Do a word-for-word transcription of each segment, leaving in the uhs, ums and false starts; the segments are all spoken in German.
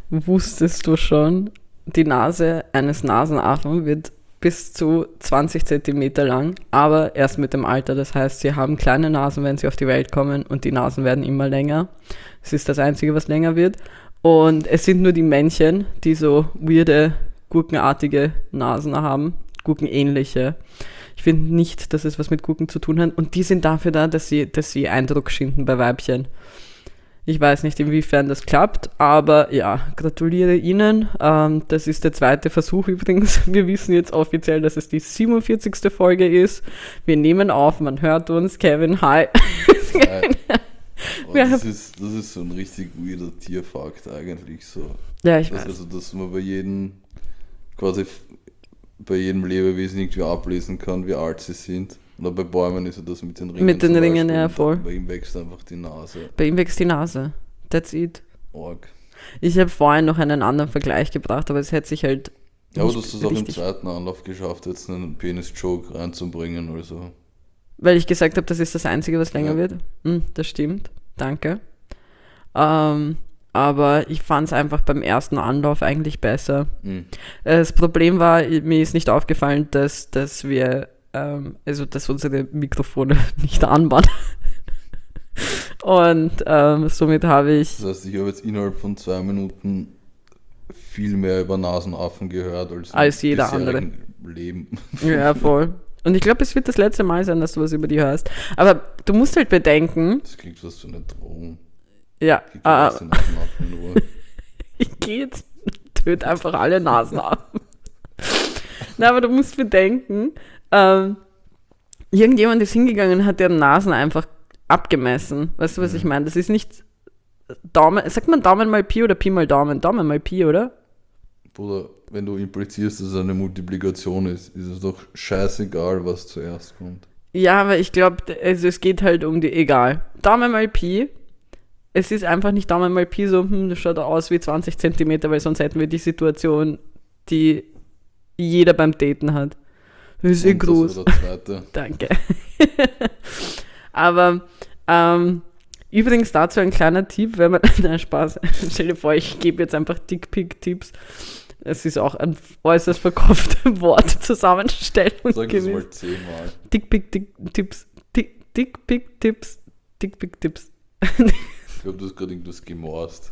wusstest du schon, die Nase eines Nasenaffen wird bis zu zwanzig Zentimeter lang, aber erst mit dem Alter. Das heißt, sie haben kleine Nasen, wenn sie auf die Welt kommen und die Nasen werden immer länger. Das ist das Einzige, was länger wird. Und es sind nur die Männchen, die so weirde, gurkenartige Nasen haben, gurkenähnliche. Ich finde nicht, dass es was mit Gurken zu tun hat. Und die sind dafür da, dass sie, dass sie Eindruck schinden bei Weibchen. Ich weiß nicht, inwiefern das klappt, aber ja, gratuliere Ihnen. Ähm, das ist der zweite Versuch übrigens. Wir wissen jetzt offiziell, dass es die siebenundvierzigste Folge ist. Wir nehmen auf, man hört uns. Kevin, hi. Oh, das, ist, das ist so ein richtig weirder Tierfakt eigentlich so. Ja, ich das, weiß. Also, dass man bei jedem, quasi bei jedem Lebewesen irgendwie ablesen kann, wie alt sie sind. Oder bei Bäumen ist ja das mit den Ringen. Mit den Ringen, ja, voll. Bei ihm wächst einfach die Nase. Bei ihm wächst die Nase. That's it. Org. Ich habe vorhin noch einen anderen Vergleich gebracht, aber es hätte sich halt. Ja, aber du hast es auch im zweiten Anlauf geschafft, jetzt einen Penis-Joke reinzubringen oder so. Weil ich gesagt habe, das ist das Einzige, was länger ja. wird. Hm, das stimmt. Danke. Ähm, aber ich fand es einfach beim ersten Anlauf eigentlich besser. Mhm. Das Problem war, mir ist nicht aufgefallen, dass, dass wir, ähm, also dass unsere Mikrofone nicht an waren. Und ähm, somit habe ich... Das heißt, ich habe jetzt innerhalb von zwei Minuten viel mehr über Nasenaffen gehört als, als jeder andere. Leben. Ja, voll. Und ich glaube, es wird das letzte Mal sein, dass du was über die hörst. Aber du musst halt bedenken... Das klingt was für eine Drohung. Ja. Äh, ich gehe jetzt, töte einfach alle Nasenaffen. Na, aber du musst bedenken, ähm, irgendjemand ist hingegangen und hat deren Nasen einfach abgemessen. Weißt du, was mhm. ich meine? Das ist nicht Daumen, sagt man Daumen mal Pi oder Pi mal Daumen? Daumen mal Pi, oder? Bruder, wenn du implizierst, dass es eine Multiplikation ist, ist es doch scheißegal, was zuerst kommt. Ja, aber ich glaube, also es geht halt um die, egal. Daumen mal Pi, es ist einfach nicht Daumen mal Pi so, hm, das schaut aus wie zwanzig Zentimeter, weil sonst hätten wir die Situation, die jeder beim Daten hat. Das ist eh groß. Danke. Aber ähm, übrigens dazu ein kleiner Tipp, wenn man, nein, Spaß, stell dir vor, ich gebe jetzt einfach Dickpick-Tipps. Es ist auch ein äußerst verkopfte Wortzusammenstellung Sag das mal zehnmal. Dickpick-Tipps, Dickpick-Tipps, Dickpick-Tipps. Ich glaube, du hast gerade irgendwas gemorst.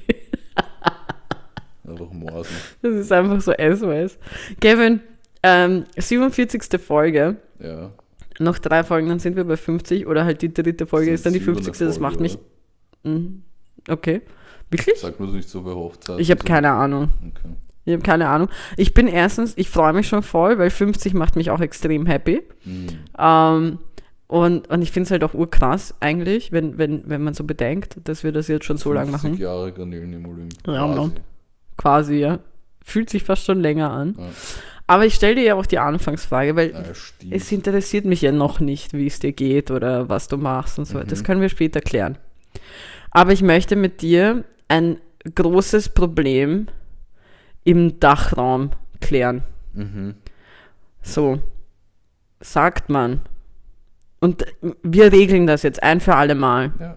Einfach morsen. Das ist einfach so S O S. Kevin, ähm, siebenundvierzigste Folge. Ja. Noch drei Folgen, dann sind wir bei fünfzig. Oder halt die dritte Folge ist dann die fünfzigste. Das macht mich... Mhm. Okay. Wirklich? Sag mir nicht so bei Hochzeit. Ich habe keine Ahnung. Okay. Ich habe keine Ahnung. Ich bin erstens, ich freue mich schon voll, weil fünfzig macht mich auch extrem happy. Mhm. Ähm, und, und ich finde es halt auch urkrass eigentlich, wenn, wenn, wenn man so bedenkt, dass wir das jetzt schon so lange machen. fünfzig Jahre Garnelen im Olymp. Ja, quasi. Quasi, ja. Fühlt sich fast schon länger an. Ja. Aber ich stelle dir ja auch die Anfangsfrage, weil ja, es interessiert mich ja noch nicht, wie es dir geht oder was du machst und so. Mhm. Das können wir später klären. Aber ich möchte mit dir ein großes Problem im Dachraum klären. Mhm. So, sagt man. Und wir regeln das jetzt ein für alle Mal. Ja.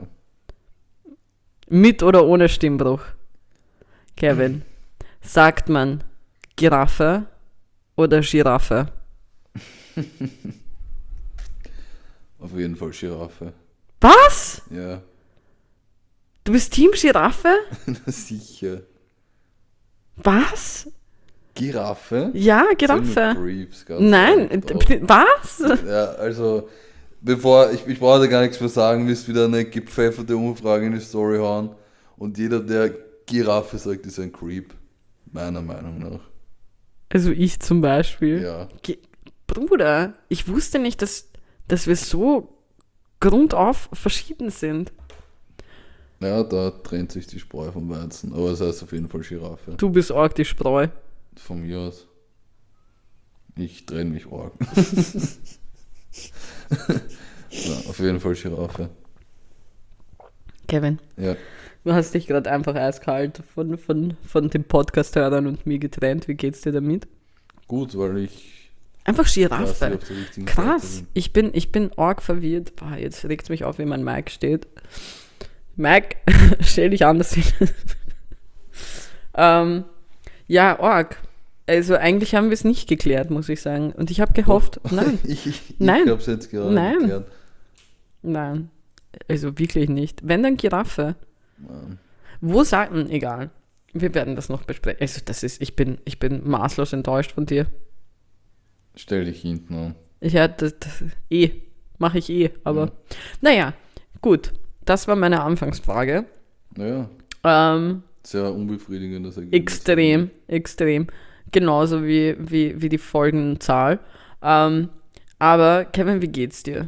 Mit oder ohne Stimmbruch. Kevin, mhm. sagt man Giraffe oder Giraffe? Auf jeden Fall Giraffe. Was? Ja. Du bist Team Giraffe? Sicher. Was? Giraffe? Ja, Giraffe. Creeps, Nein, was? Ja, also, bevor, ich, ich brauche da gar nichts mehr sagen, wirst wieder eine gepfefferte Umfrage in die Story hauen und jeder, der Giraffe sagt, ist ein Creep. Meiner Meinung nach. Also ich zum Beispiel. Ja. Ge- Bruder, ich wusste nicht, dass, dass wir so grundauf verschieden sind. Ja, da trennt sich die Spreu vom Weizen, aber es heißt auf jeden Fall Giraffe. Du bist arg die Spreu. Von mir aus. Ich trenne mich arg. Ja, auf jeden Fall Giraffe. Kevin. Ja. Du hast dich gerade einfach eiskalt von, von, von den Podcast-Hörern und mir getrennt. Wie geht's dir damit? Gut, weil ich... Einfach Giraffe. Krass. bin. Ich bin, ich bin arg verwirrt. Boah, jetzt regt es mich auf, wie mein Mike steht. Mike, stell dich anders hin. Ähm, ja, Org. Also eigentlich haben wir es nicht geklärt, muss ich sagen. Und ich habe gehofft, Oh. nein, ich ich, Nein. ich habe es jetzt gerade Nein. erklärt. nein. Also wirklich nicht. Wenn, dann Giraffe. Nein. Wo sagen, egal. Wir werden das noch besprechen. Also das ist, ich bin, ich bin maßlos enttäuscht von dir. Stell dich hinten an. Ja, das, das eh, mache ich eh, aber Ja. naja, gut. Das war meine Anfangsfrage. Naja, Ähm, sehr unbefriedigendes Ergebnis. extrem, extrem. Genauso wie, wie, wie die Folgenzahl. Ähm, aber Kevin, wie geht's dir?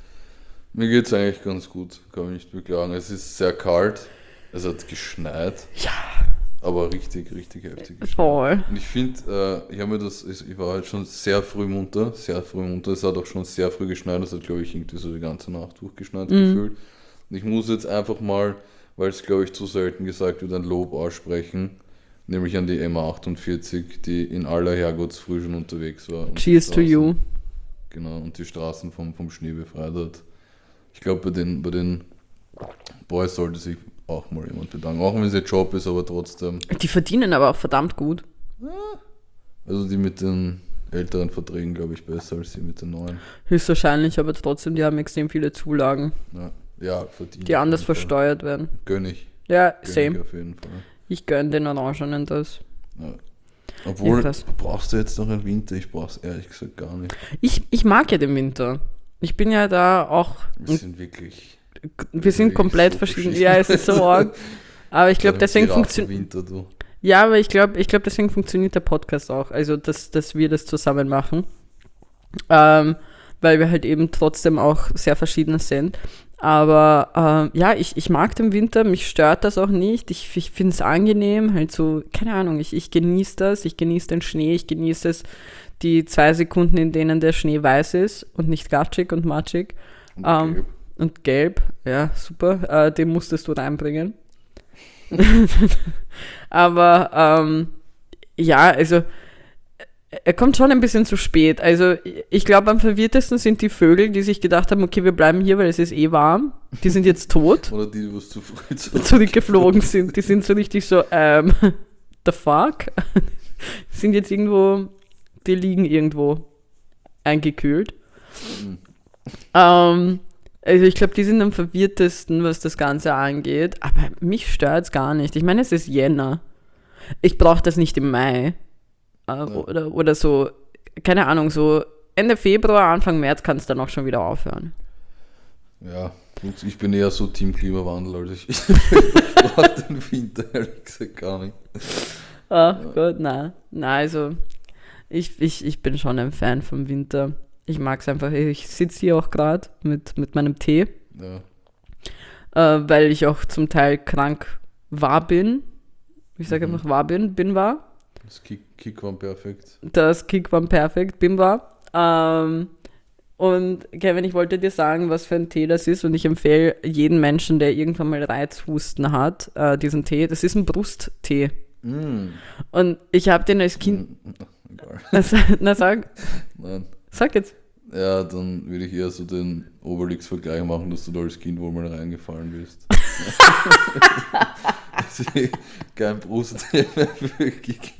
Mir geht es eigentlich ganz gut, kann mich nicht beklagen. Es ist sehr kalt, es hat geschneit, Ja, aber richtig, richtig heftig geschneit. voll. Und ich finde, äh, ich habe mir das, ich war halt schon sehr früh munter, sehr früh munter. Es hat auch schon sehr früh geschneit, es hat, glaube ich, irgendwie so die ganze Nacht durchgeschneit Mhm. gefühlt. Und ich muss jetzt einfach mal, weil es, glaube ich, zu selten gesagt wird, ein Lob aussprechen, nämlich an die M achtundvierzig, die in aller Herrgottsfrüh schon unterwegs war. und die Cheers to Straßen- you. Genau, und die Straßen vom, vom Schnee befreit hat. Ich glaube, bei den, bei den Boys sollte sich auch mal jemand bedanken. Auch wenn es ihr Job ist, aber trotzdem. Die verdienen aber auch verdammt gut. Also die mit den älteren Verträgen, glaube ich, besser als die mit den neuen. Höchstwahrscheinlich, aber trotzdem, die haben extrem viele Zulagen, Ja, ja verdienen. die auf anders jeden Fall. versteuert werden. Gönn ich. Ja, Gönn ich same. auf jeden Fall. Ich gönne den Orangenen das. Ja. Obwohl, Ja, krass. brauchst du jetzt noch einen Winter? Ich brauch's ehrlich gesagt gar nicht. Ich, ich mag ja den Winter. Ich bin ja da auch. Wir sind wirklich. Wir sind wirklich komplett so verschieden. verschieden. Ja, es ist so arg. Aber ich glaube, deswegen funktioniert. Winter, du. Ja, aber ich glaube, ich glaub, deswegen funktioniert der Podcast auch. Also, dass, dass wir das zusammen machen. Ähm, weil wir halt eben trotzdem auch sehr verschieden sind. Aber ähm, ja, ich, ich mag den Winter, mich stört das auch nicht. Ich, ich finde es angenehm, halt so, keine Ahnung, ich, ich genieße das, ich genieße den Schnee, ich genieße es, die zwei Sekunden, in denen der Schnee weiß ist und nicht gatschig und matschig. Und Ähm, gelb. Und gelb, ja, super, äh, den musstest du reinbringen. Aber ähm, ja, also er kommt schon ein bisschen zu spät. Also ich glaube, am verwirrtesten sind die Vögel, die sich gedacht haben, okay, wir bleiben hier, weil es ist eh warm. Die sind jetzt tot, Oder die, die was zu früh zurück. zurückgeflogen sind. Die sind so richtig so, ähm, the fuck? Die sind jetzt irgendwo, die liegen irgendwo eingekühlt. Mhm. Ähm, also ich glaube, die sind am verwirrtesten, was das Ganze angeht. Aber mich stört es gar nicht. Ich meine, es ist Jänner. Ich brauche das nicht im Mai. Äh, Ja. oder, oder so, keine Ahnung, so Ende Februar, Anfang März kann es dann auch schon wieder aufhören. Ja, gut, ich bin eher so Team Klimawandel, also ich, ich brauche den Winter ehrlich gesagt gar nicht. Ach Gott, nein. Nein, also ich, ich, ich bin schon ein Fan vom Winter. Ich mag es einfach. Ich sitze hier auch gerade mit, mit meinem Tee, Ja, äh, weil ich auch zum Teil krank war bin. Ich sage Mhm. einfach war bin, bin war. das Kick, Kick war perfekt. Das Kick war perfekt, bin war. Ähm, und Kevin, ich wollte dir sagen, was für ein Tee das ist, und ich empfehle jeden Menschen, der irgendwann mal Reizhusten hat, äh, diesen Tee. Das ist ein Brusttee. Mm. Und ich habe den als Kind. Mm, Egal. Na, sa- na sag, Nein. sag jetzt. Ja, dann würde ich eher so den Obelix-Vergleich machen, dass du da als Kind wohl mal reingefallen bist. Dass ich kein Brusttee mehr wirklich.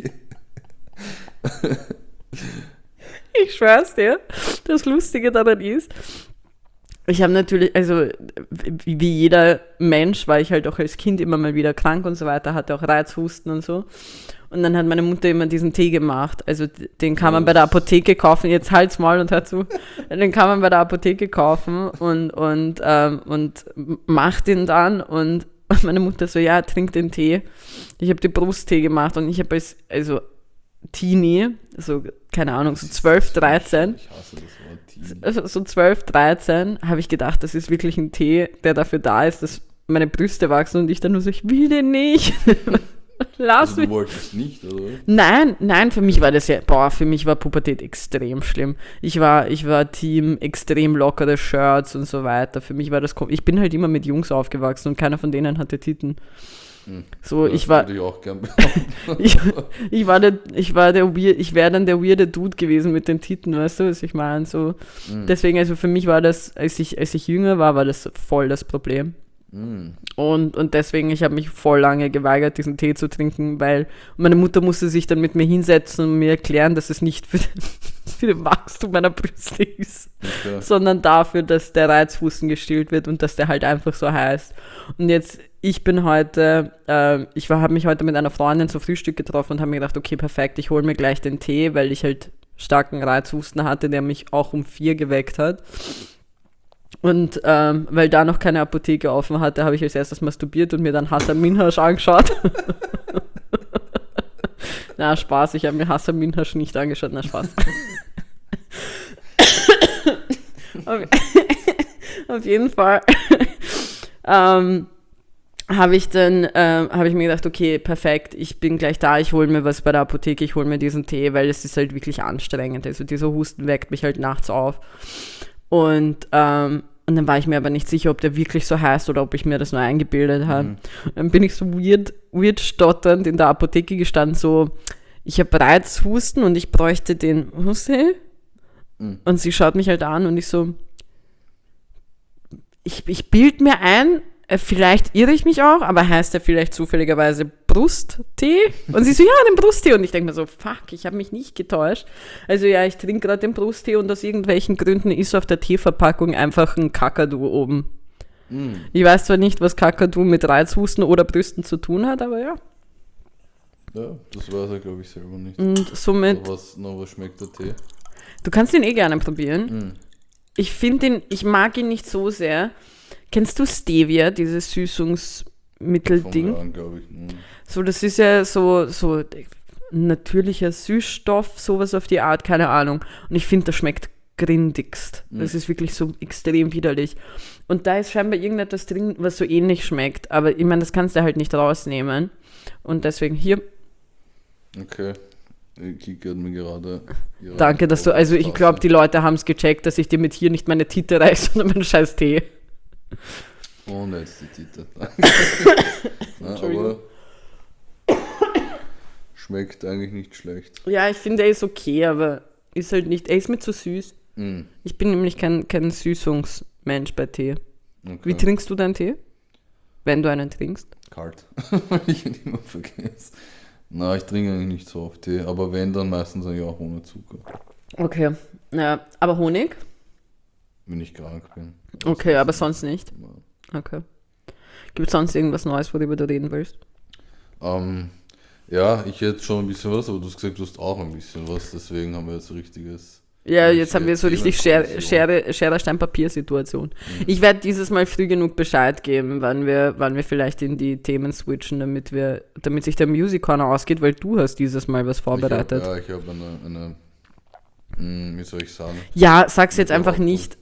Ich schwör's dir. Das Lustige daran ist, ich habe natürlich, also wie wie jeder Mensch war ich halt auch als Kind immer mal wieder krank und so weiter, hatte auch Reizhusten und so. Und dann hat meine Mutter immer diesen Tee gemacht. Also d- den kann man bei der Apotheke kaufen. Jetzt halt's mal und hör zu. Den kann man bei der Apotheke kaufen und, und, ähm, und macht ihn dann. Und meine Mutter so, ja, trink den Tee. Ich habe die Brusttee gemacht und ich habe als, also Teenie, so, keine Ahnung, so zwölf, dreizehn, Ich hasse das Wort Teenie. also so zwölf, dreizehn, habe ich gedacht, das ist wirklich ein Tee, der dafür da ist, dass meine Brüste wachsen, und ich dann nur so, ich will den nicht. Lass Also mich. du wolltest nicht, oder? Nein, nein, für mich war das ja, boah, für mich war Pubertät extrem schlimm. Ich war, ich war Team extrem lockere Shirts und so weiter. Für mich war das, kom- ich bin halt immer mit Jungs aufgewachsen und keiner von denen hatte Titen. Hm. So, Das ich war, würde ich auch gern behaupten. ich, ich war der, ich war der weird, ich wäre dann der weirde Dude gewesen mit den Titten, weißt du, was ich meine? So, Hm. deswegen, also für mich war das, als ich, als ich jünger war, war das voll das Problem. Mm. Und, und deswegen, ich habe mich voll lange geweigert, diesen Tee zu trinken, weil meine Mutter musste sich dann mit mir hinsetzen und mir erklären, dass es nicht für, für den Wachstum meiner Brüste ist, Okay. sondern dafür, dass der Reizhusten gestillt wird und dass der halt einfach so heißt. Und jetzt, ich bin heute, äh, ich habe mich heute mit einer Freundin zum Frühstück getroffen und habe mir gedacht, okay, perfekt, ich hole mir gleich den Tee, weil ich halt starken Reizhusten hatte, der mich auch um vier geweckt hat. Und ähm, weil da noch keine Apotheke offen hatte, habe ich als erstes masturbiert und mir dann Hassan Minhaj angeschaut. Na, Spaß, ich habe mir Hassan Minhaj nicht angeschaut, na, Spaß. auf, auf jeden Fall ähm, habe ich dann, ähm, habe ich mir gedacht, okay, perfekt, ich bin gleich da, ich hole mir was bei der Apotheke, ich hole mir diesen Tee, weil es ist halt wirklich anstrengend. Also dieser Husten weckt mich halt nachts auf. Und, ähm, und dann war ich mir aber nicht sicher, ob der wirklich so heißt oder ob ich mir das nur eingebildet habe. Mhm. Dann bin ich so weird, weird stotternd in der Apotheke gestanden, so, ich habe bereits Husten und ich bräuchte den Husten. Mhm. Und sie schaut mich halt an und ich so, ich, ich bild mir ein, äh, vielleicht irre ich mich auch, aber heißt der vielleicht zufälligerweise Brusttee? Und sie so, ja, den Brusttee. Und ich denke mir so, fuck, ich habe mich nicht getäuscht. Also ja, ich trinke gerade den Brusttee und aus irgendwelchen Gründen ist auf der Teeverpackung einfach ein Kakadu oben. Mm. Ich weiß zwar nicht, was Kakadu mit Reizhusten oder Brüsten zu tun hat, aber ja. Ja, das weiß er, glaube ich, selber nicht. Und somit, Aber was, noch was schmeckt der Tee? du kannst ihn eh gerne probieren. Mm. Ich finde ihn, ich mag ihn nicht so sehr. Kennst du Stevia, dieses Von Süßungsmittelding? an, glaube ich. Mm. So, das ist ja so, so natürlicher Süßstoff, sowas auf die Art, keine Ahnung. Und ich finde, das schmeckt grindigst. Mhm. Das ist wirklich so extrem widerlich. Und da ist scheinbar irgendetwas drin, was so ähnlich schmeckt. Aber ich meine, das kannst du halt nicht rausnehmen. Und deswegen hier, Okay. Kiki hat mir gerade... ihre danke, dass du, also ich Tasse- glaube, die Leute haben es gecheckt, dass ich dir mit hier nicht meine Tite reiche, sondern meinen scheiß Tee. Oh, ne, jetzt die Tite. Na, Entschuldigung. aber schmeckt eigentlich nicht schlecht. Ja, ich finde, er ist okay, aber ist halt nicht, er ist mir zu süß. Mm. Ich bin nämlich kein, kein Süßungsmensch bei Tee. Okay. Wie trinkst du deinen Tee? Wenn du einen trinkst? Kalt, weil ich ihn immer vergesse. Na, ich trinke eigentlich nicht so oft Tee, aber wenn, dann meistens eigentlich auch ohne Zucker, Okay. Ja, aber Honig? wenn ich krank bin. Okay, aber sonst nicht. Ja. Okay. Gibt es sonst irgendwas Neues, worüber du reden willst? Ähm, ja, ich hätte schon ein bisschen was, aber du hast gesagt, du hast auch ein bisschen was, deswegen haben wir jetzt ein richtiges... Ja, Ich jetzt haben wir so erzähle richtig Schere, Diskussion. Schere, Schere Stein, Papier-Situation. Ich werde dieses Mal früh genug Bescheid geben, wann wir, wann wir vielleicht in die Themen switchen, damit wir, damit sich der Music Corner ausgeht, weil du hast dieses Mal was vorbereitet. Ich hab, ja, ich habe eine, eine mh, wie soll ich sagen? Ja, sag's jetzt Eine einfach Behauptung. nicht.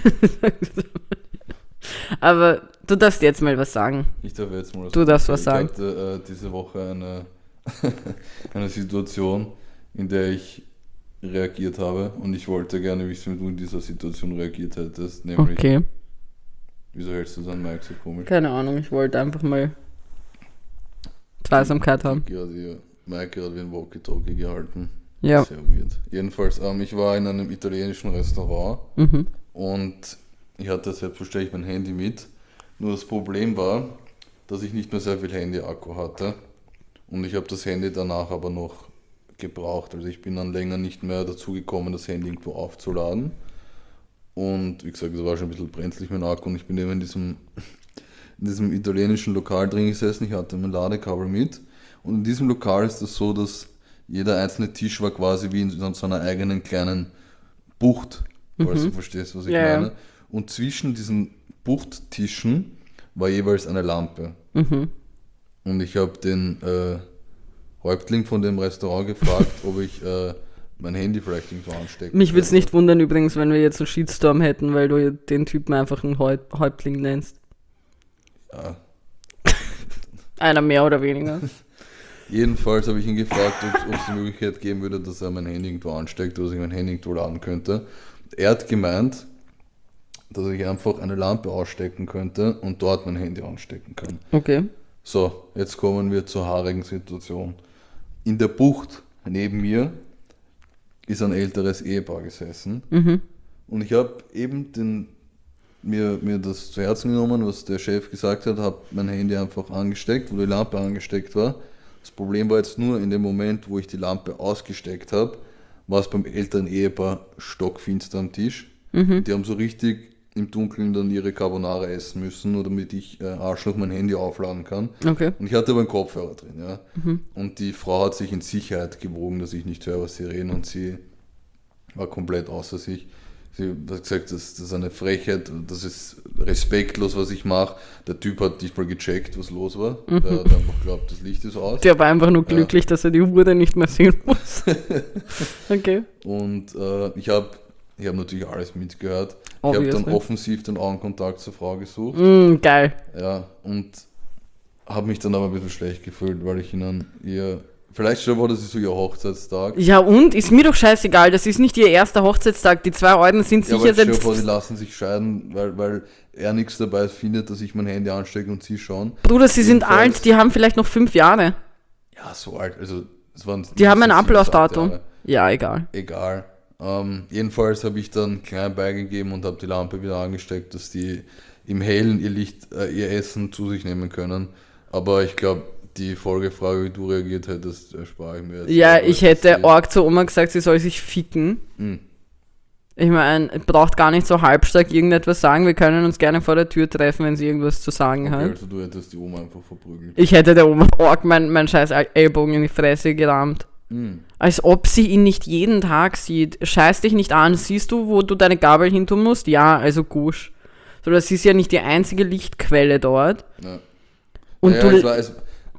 Aber du darfst jetzt mal was sagen. Ich darf jetzt mal Du darfst was sagen. Ich hatte äh, diese Woche eine, eine Situation, in der ich reagiert habe und ich wollte gerne wissen, wie du in dieser Situation reagiert hättest, nämlich, Okay. wieso hältst du dein Mic so komisch? Keine Ahnung, ich wollte einfach mal Zweisamkeit haben. Ja, die Mike hat wie ein Walkie-Talkie gehalten. Ja. Sehr weird. Jedenfalls, ähm, ich war in einem italienischen Restaurant Mhm. und ich hatte selbstverständlich mein Handy mit. Nur das Problem war, dass ich nicht mehr sehr viel Handy-Akku hatte und ich habe das Handy danach aber noch gebraucht. Also ich bin dann länger nicht mehr dazu gekommen, das Handy irgendwo aufzuladen. Und wie gesagt, es war schon ein bisschen brenzlig mein Akku und ich bin eben in diesem, in diesem italienischen Lokal drin gesessen. Ich hatte mein Ladekabel mit und in diesem Lokal ist es so, dass jeder einzelne Tisch war quasi wie in so einer eigenen kleinen Bucht, falls Mhm. du verstehst, was ich Ja, ja. meine. Und zwischen diesen Buchttischen war jeweils eine Lampe. Mhm. Und ich habe den äh, Häuptling von dem Restaurant gefragt, ob ich äh, mein Handy vielleicht irgendwo anstecken Mich würde es könnte. nicht wundern übrigens, wenn wir jetzt einen Shitstorm hätten, weil du den Typen einfach einen Häup- Häuptling nennst. Ja. Einer mehr oder weniger. Jedenfalls habe ich ihn gefragt, ob es die Möglichkeit geben würde, dass er mein Handy irgendwo ansteckt, oder dass ich mein Handy irgendwo laden könnte. Er hat gemeint, dass ich einfach eine Lampe ausstecken könnte und dort mein Handy anstecken kann. Okay. So, jetzt kommen wir zur haarigen Situation. In der Bucht neben mir ist ein älteres Ehepaar gesessen Mhm. und ich habe eben den mir, mir das zu Herzen genommen, was der Chef gesagt hat, habe mein Handy einfach angesteckt, wo die Lampe angesteckt war. Das Problem war jetzt nur in dem Moment, wo ich die Lampe ausgesteckt habe, war es beim älteren Ehepaar stockfinster am Tisch. Mhm. Die haben so richtig im Dunkeln dann ihre Carbonara essen müssen, nur damit ich äh, Arschloch mein Handy aufladen kann. Okay. Und ich hatte aber einen Kopfhörer drin. Ja. Mhm. Und die Frau hat sich in Sicherheit gewogen, dass ich nicht höre, was sie reden, und sie war komplett außer sich. Sie hat gesagt, das, das ist eine Frechheit, das ist respektlos, was ich mache. Der Typ hat nicht mal gecheckt, was los war. Mhm. Der hat einfach geglaubt, das Licht ist aus. Der war einfach nur glücklich, ja. dass er die Uhr nicht mehr sehen muss. Okay. Und äh, ich habe ich hab natürlich alles mitgehört. Obviously. Ich habe dann offensiv den Augenkontakt zur Frau gesucht. Mm, geil. Ja, und habe mich dann aber ein bisschen schlecht gefühlt, weil ich ihnen ihr... Vielleicht schon war das so ihr Hochzeitstag. Ja, und? Ist mir doch scheißegal, das ist nicht ihr erster Hochzeitstag. Die zwei Alten sind ja, sicher selbst... Ja, aber die lassen sich scheiden, weil, weil er nichts dabei findet, dass ich mein Handy anstecke und sie schauen. Bruder, sie sind alt, die haben vielleicht noch fünf Jahre. Ja, so alt, also... Es waren die haben ein Ablaufdatum. Ja, egal. Egal. Ähm, jedenfalls habe ich dann klein beigegeben und habe die Lampe wieder angesteckt, dass die im Hellen ihr Licht, äh, ihr Essen zu sich nehmen können. Aber ich glaube, die Folgefrage, wie du reagiert hättest, erspare ich mir jetzt. Ja, ich hätte arg zur Oma gesagt, sie soll sich ficken. Hm. Ich meine, braucht gar nicht so halbstark irgendetwas sagen. Wir können uns gerne vor der Tür treffen, wenn sie irgendwas zu sagen okay, hat. Also du hättest die Oma einfach verprügelt. Ich hätte der Oma arg meinen mein scheiß Ellbogen in die Fresse gerammt. Hm. Als ob sie ihn nicht jeden Tag sieht. Scheiß dich nicht an. Siehst du, wo du deine Gabel hin tun musst? Ja, also gusch. So, das ist ja nicht die einzige Lichtquelle dort. Ja. Und naja, du... Es war, es,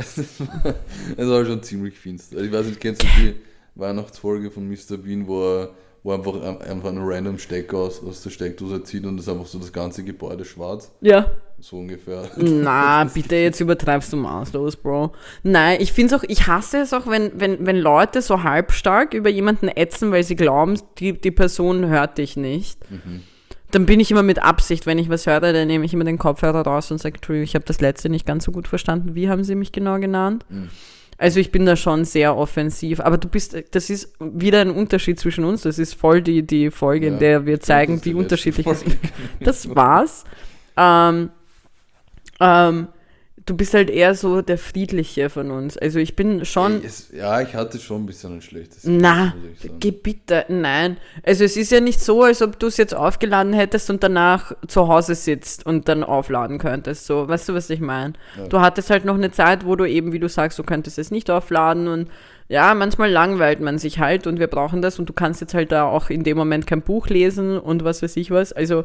es war schon ziemlich finster. Ich weiß nicht, kennst du die Weihnachtsfolge von Mister Bean, wo er, wo er einfach, einfach einen random Stecker aus, aus der Steckdose zieht und das einfach so das ganze Gebäude schwarz? Ja. So ungefähr. Na, bitte, jetzt übertreibst du maßlos, Bro. Nein, ich finde es auch, ich hasse es auch, wenn, wenn, wenn Leute so halbstark über jemanden ätzen, weil sie glauben, die, die Person hört dich nicht. Mhm. Dann bin ich immer mit Absicht, wenn ich was höre, dann nehme ich immer den Kopfhörer raus und sage, Entschuldigung, ich habe das letzte nicht ganz so gut verstanden. Wie haben Sie mich genau genannt? Mhm. Also ich bin da schon sehr offensiv, aber du bist, das ist wieder ein Unterschied zwischen uns, das ist voll die, die Folge, ja, in der wir zeigen, wie unterschiedlich es ist. Das war's. Ähm, ähm, du bist halt eher so der Friedliche von uns. Also ich bin schon... Es, ja, ich hatte schon ein bisschen ein schlechtes Gefühl. Na, geh bitte, nein. Also es ist ja nicht so, als ob du es jetzt aufgeladen hättest und danach zu Hause sitzt und dann aufladen könntest. So, weißt du, was ich meine? Ja. Du hattest halt noch eine Zeit, wo du eben, wie du sagst, du könntest es nicht aufladen und ja, manchmal langweilt man sich halt und wir brauchen das und du kannst jetzt halt da auch in dem Moment kein Buch lesen und was weiß ich was. Also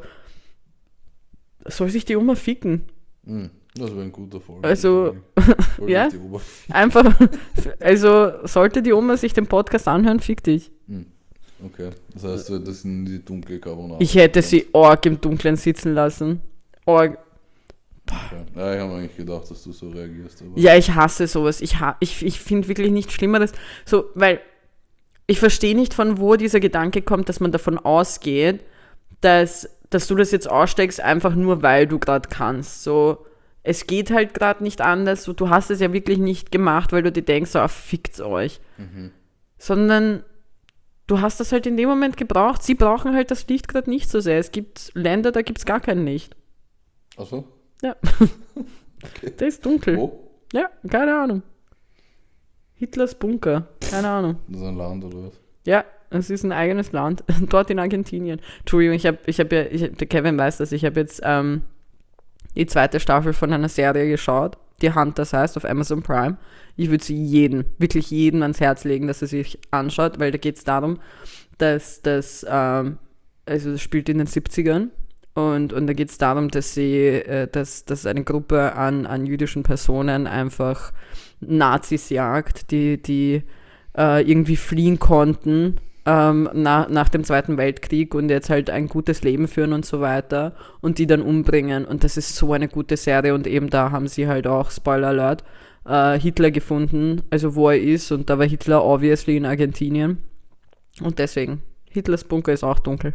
soll sich die Oma ficken. Hm, das wäre ein guter Vorschlag. Also, ja, einfach, also sollte die Oma sich den Podcast anhören, fick dich. Hm. Okay, das heißt, das sind die dunkle Carbonara. Ich hätte sie arg im Dunkeln sitzen lassen. Arg. Okay. Ja, ich habe eigentlich gedacht, dass du so reagierst. Aber ja, ich hasse sowas. Ich, ha- ich, ich finde wirklich nichts Schlimmeres. So, weil ich verstehe nicht, von wo dieser Gedanke kommt, dass man davon ausgeht, dass dass du das jetzt aussteckst, einfach nur, weil du gerade kannst. So, es geht halt gerade nicht anders. So, du hast es ja wirklich nicht gemacht, weil du dir denkst, so, ah, fickt's euch. Mhm. Sondern du hast das halt in dem Moment gebraucht. Sie brauchen halt das Licht gerade nicht so sehr. Es gibt Länder, da gibt es gar kein Licht. Ach so? Ja. Okay. Der ist dunkel. Wo? Ja, keine Ahnung. Hitlers Bunker. Keine Ahnung. Das ist ein Land oder was? Ja. Es ist ein eigenes Land, dort in Argentinien. Entschuldigung, ich habe ich hab ja, ich, der Kevin weiß das, ich habe jetzt ähm, die zweite Staffel von einer Serie geschaut, die Hunters heißt, auf Amazon Prime. Ich würde sie jedem, wirklich jedem ans Herz legen, dass er sich anschaut, weil da geht es darum, dass das, ähm, also das spielt in den siebzigern und, und da geht es darum, dass sie, äh, dass, dass eine Gruppe an, an jüdischen Personen einfach Nazis jagt, die, die äh, irgendwie fliehen konnten, Ähm, nach, nach dem Zweiten Weltkrieg und jetzt halt ein gutes Leben führen und so weiter und die dann umbringen und das ist so eine gute Serie und eben da haben sie halt auch, Spoiler Alert, äh, Hitler gefunden, also wo er ist und da war Hitler obviously in Argentinien und deswegen, Hitlers Bunker ist auch dunkel.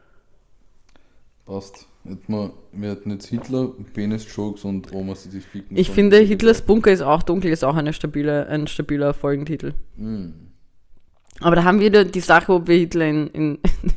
Passt. Wir hatten jetzt Hitler, Penis-Jokes und Omas, die sich ficken. Ich finde, Hitlers Bunker ist auch dunkel, ist auch eine stabile, ein stabiler Folgentitel. Mm. Aber da haben wir die Sache, ob wir Hitler in, in,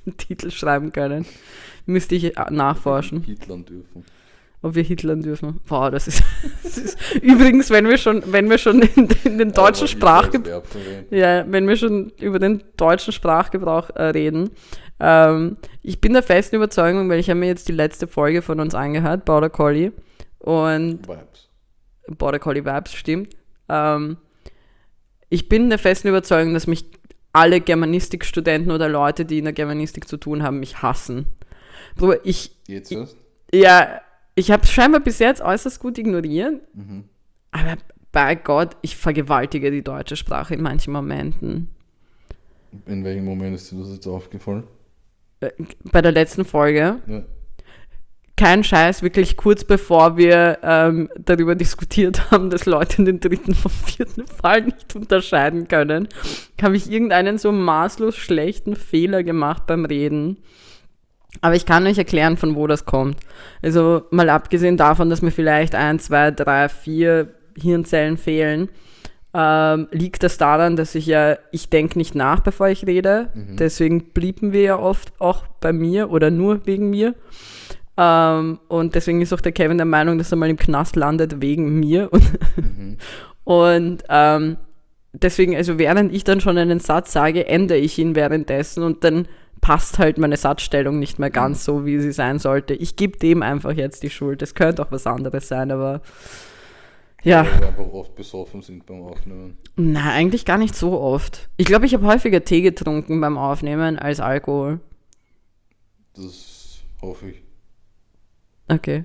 den Titel schreiben können. Müsste ich nachforschen. Hitlern dürfen. Ob wir Hitlern dürfen. Boah, das ist, das ist übrigens, wenn wir schon, wenn wir schon in, in den deutschen Sprachgebrauch, ja, wenn wir schon über den deutschen Sprachgebrauch äh, reden, ähm, ich bin der festen Überzeugung, weil ich habe mir jetzt die letzte Folge von uns angehört, Border Collie und Vibes. Border Collie Vibes, stimmt. Ähm, ich bin der festen Überzeugung, dass mich alle Germanistikstudenten oder Leute, die in der Germanistik zu tun haben, mich hassen. Bro, ich, Jetzt erst? ja, ich habe es scheinbar bis jetzt äußerst gut ignoriert, Mhm. aber bei Gott, ich vergewaltige die deutsche Sprache in manchen Momenten. In welchem Moment ist dir das jetzt aufgefallen? Bei der letzten Folge, Ja. kein Scheiß, wirklich kurz bevor wir ähm, darüber diskutiert haben, dass Leute den dritten vom vierten Fall nicht unterscheiden können, habe ich irgendeinen so maßlos schlechten Fehler gemacht beim Reden. Aber ich kann euch erklären, von wo das kommt. Also mal abgesehen davon, dass mir vielleicht ein, zwei, drei, vier Hirnzellen fehlen, ähm, liegt das daran, dass ich ja, ich denke nicht nach, bevor ich rede. Mhm. Deswegen blieben wir ja oft auch bei mir oder nur wegen mir. Ähm, und deswegen ist auch der Kevin der Meinung, dass er mal im Knast landet wegen mir. Und, mhm. und ähm, deswegen, also während ich dann schon einen Satz sage, ändere ich ihn währenddessen und dann passt halt meine Satzstellung nicht mehr ganz so, wie sie sein sollte. Ich gebe dem einfach jetzt die Schuld. Es könnte auch was anderes sein, aber ja. Weil wir einfach oft besoffen sind beim Aufnehmen. Nein, eigentlich gar nicht so oft. Ich glaube, ich habe häufiger Tee getrunken beim Aufnehmen als Alkohol. Das hoffe ich. Okay.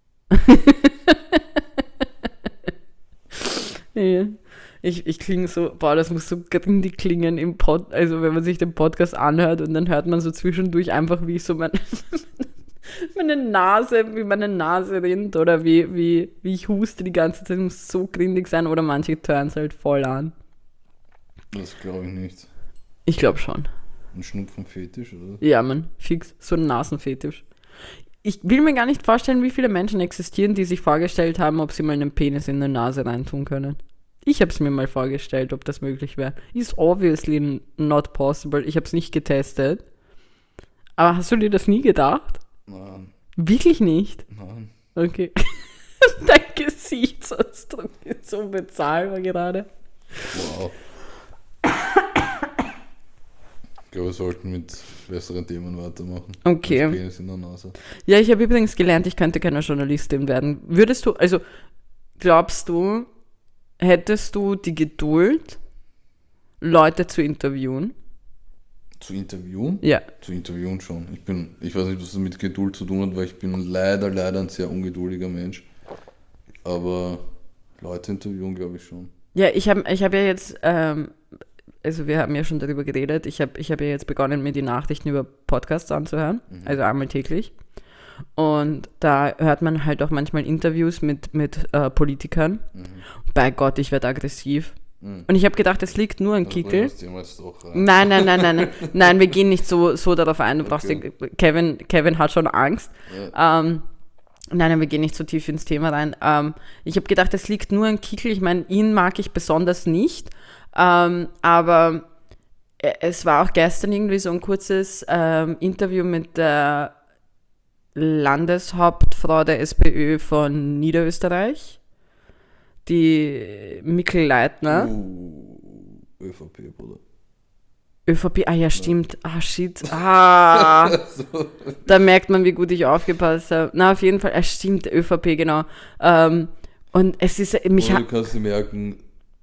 Ja. Ich, ich klinge so, boah, das muss so grindig klingen im Pod, also wenn man sich den Podcast anhört und dann hört man so zwischendurch einfach, wie ich so meine, meine Nase, wie meine Nase rinnt oder wie, wie, wie ich huste die ganze Zeit, muss so grindig sein oder manche turnen es halt voll an. Das glaube ich nicht. Ich glaube schon. Ein Schnupfenfetisch, oder? Ja, man, fix, so ein Nasenfetisch. Ich will mir gar nicht vorstellen, wie viele Menschen existieren, die sich vorgestellt haben, ob sie mal einen Penis in die Nase reintun können. Ich habe es mir mal vorgestellt, ob das möglich wäre. Ist obviously not possible. Ich habe es nicht getestet. Aber hast du dir das nie gedacht? Nein. Wirklich nicht? Nein. Okay. Dein Gesichtsausdruck ist so bezahlbar gerade. Wow. Ich glaube, wir sollten mit besseren Themen weitermachen. Okay. Als Penis in der Nase. Ja, ich habe übrigens gelernt, ich könnte keine Journalistin werden. Würdest du, also glaubst du, hättest du die Geduld, Leute zu interviewen? Zu interviewen? Ja. Zu interviewen schon. Ich bin, ich weiß nicht, was das mit Geduld zu tun hat, weil ich bin leider, leider ein sehr ungeduldiger Mensch. Aber Leute interviewen, glaube ich schon. Ja, ich habe ich hab ja jetzt, ähm, also wir haben ja schon darüber geredet, ich habe ich hab ja jetzt begonnen, mir die Nachrichten über Podcasts anzuhören, mhm. also einmal täglich. Und da hört man halt auch manchmal Interviews mit, mit äh, Politikern. Mhm. Bei Gott, ich werde aggressiv. Mhm. Und ich habe gedacht, es liegt nur an also Kickel. Nein, nein, nein, nein, nein. Nein, wir gehen nicht so, so darauf ein. Du brauchst okay. die, Kevin, Kevin hat schon Angst. Ja. Ähm, nein, nein, wir gehen nicht so tief ins Thema rein. Ähm, ich habe gedacht, es liegt nur an Kickel. Ich meine, ihn mag ich besonders nicht. Ähm, aber es war auch gestern irgendwie so ein kurzes ähm, Interview mit der Landeshauptfrau der SPÖ von Niederösterreich, die Mikl Leitner. Uh, ÖVP, Bruder. ÖVP, ah ja, stimmt. Ah, shit. Ah, so. Da merkt man, wie gut ich aufgepasst habe. Na, auf jeden Fall, ah, stimmt, ÖVP, genau. Ähm, und es ist, mich hat... Du kannst dir merken,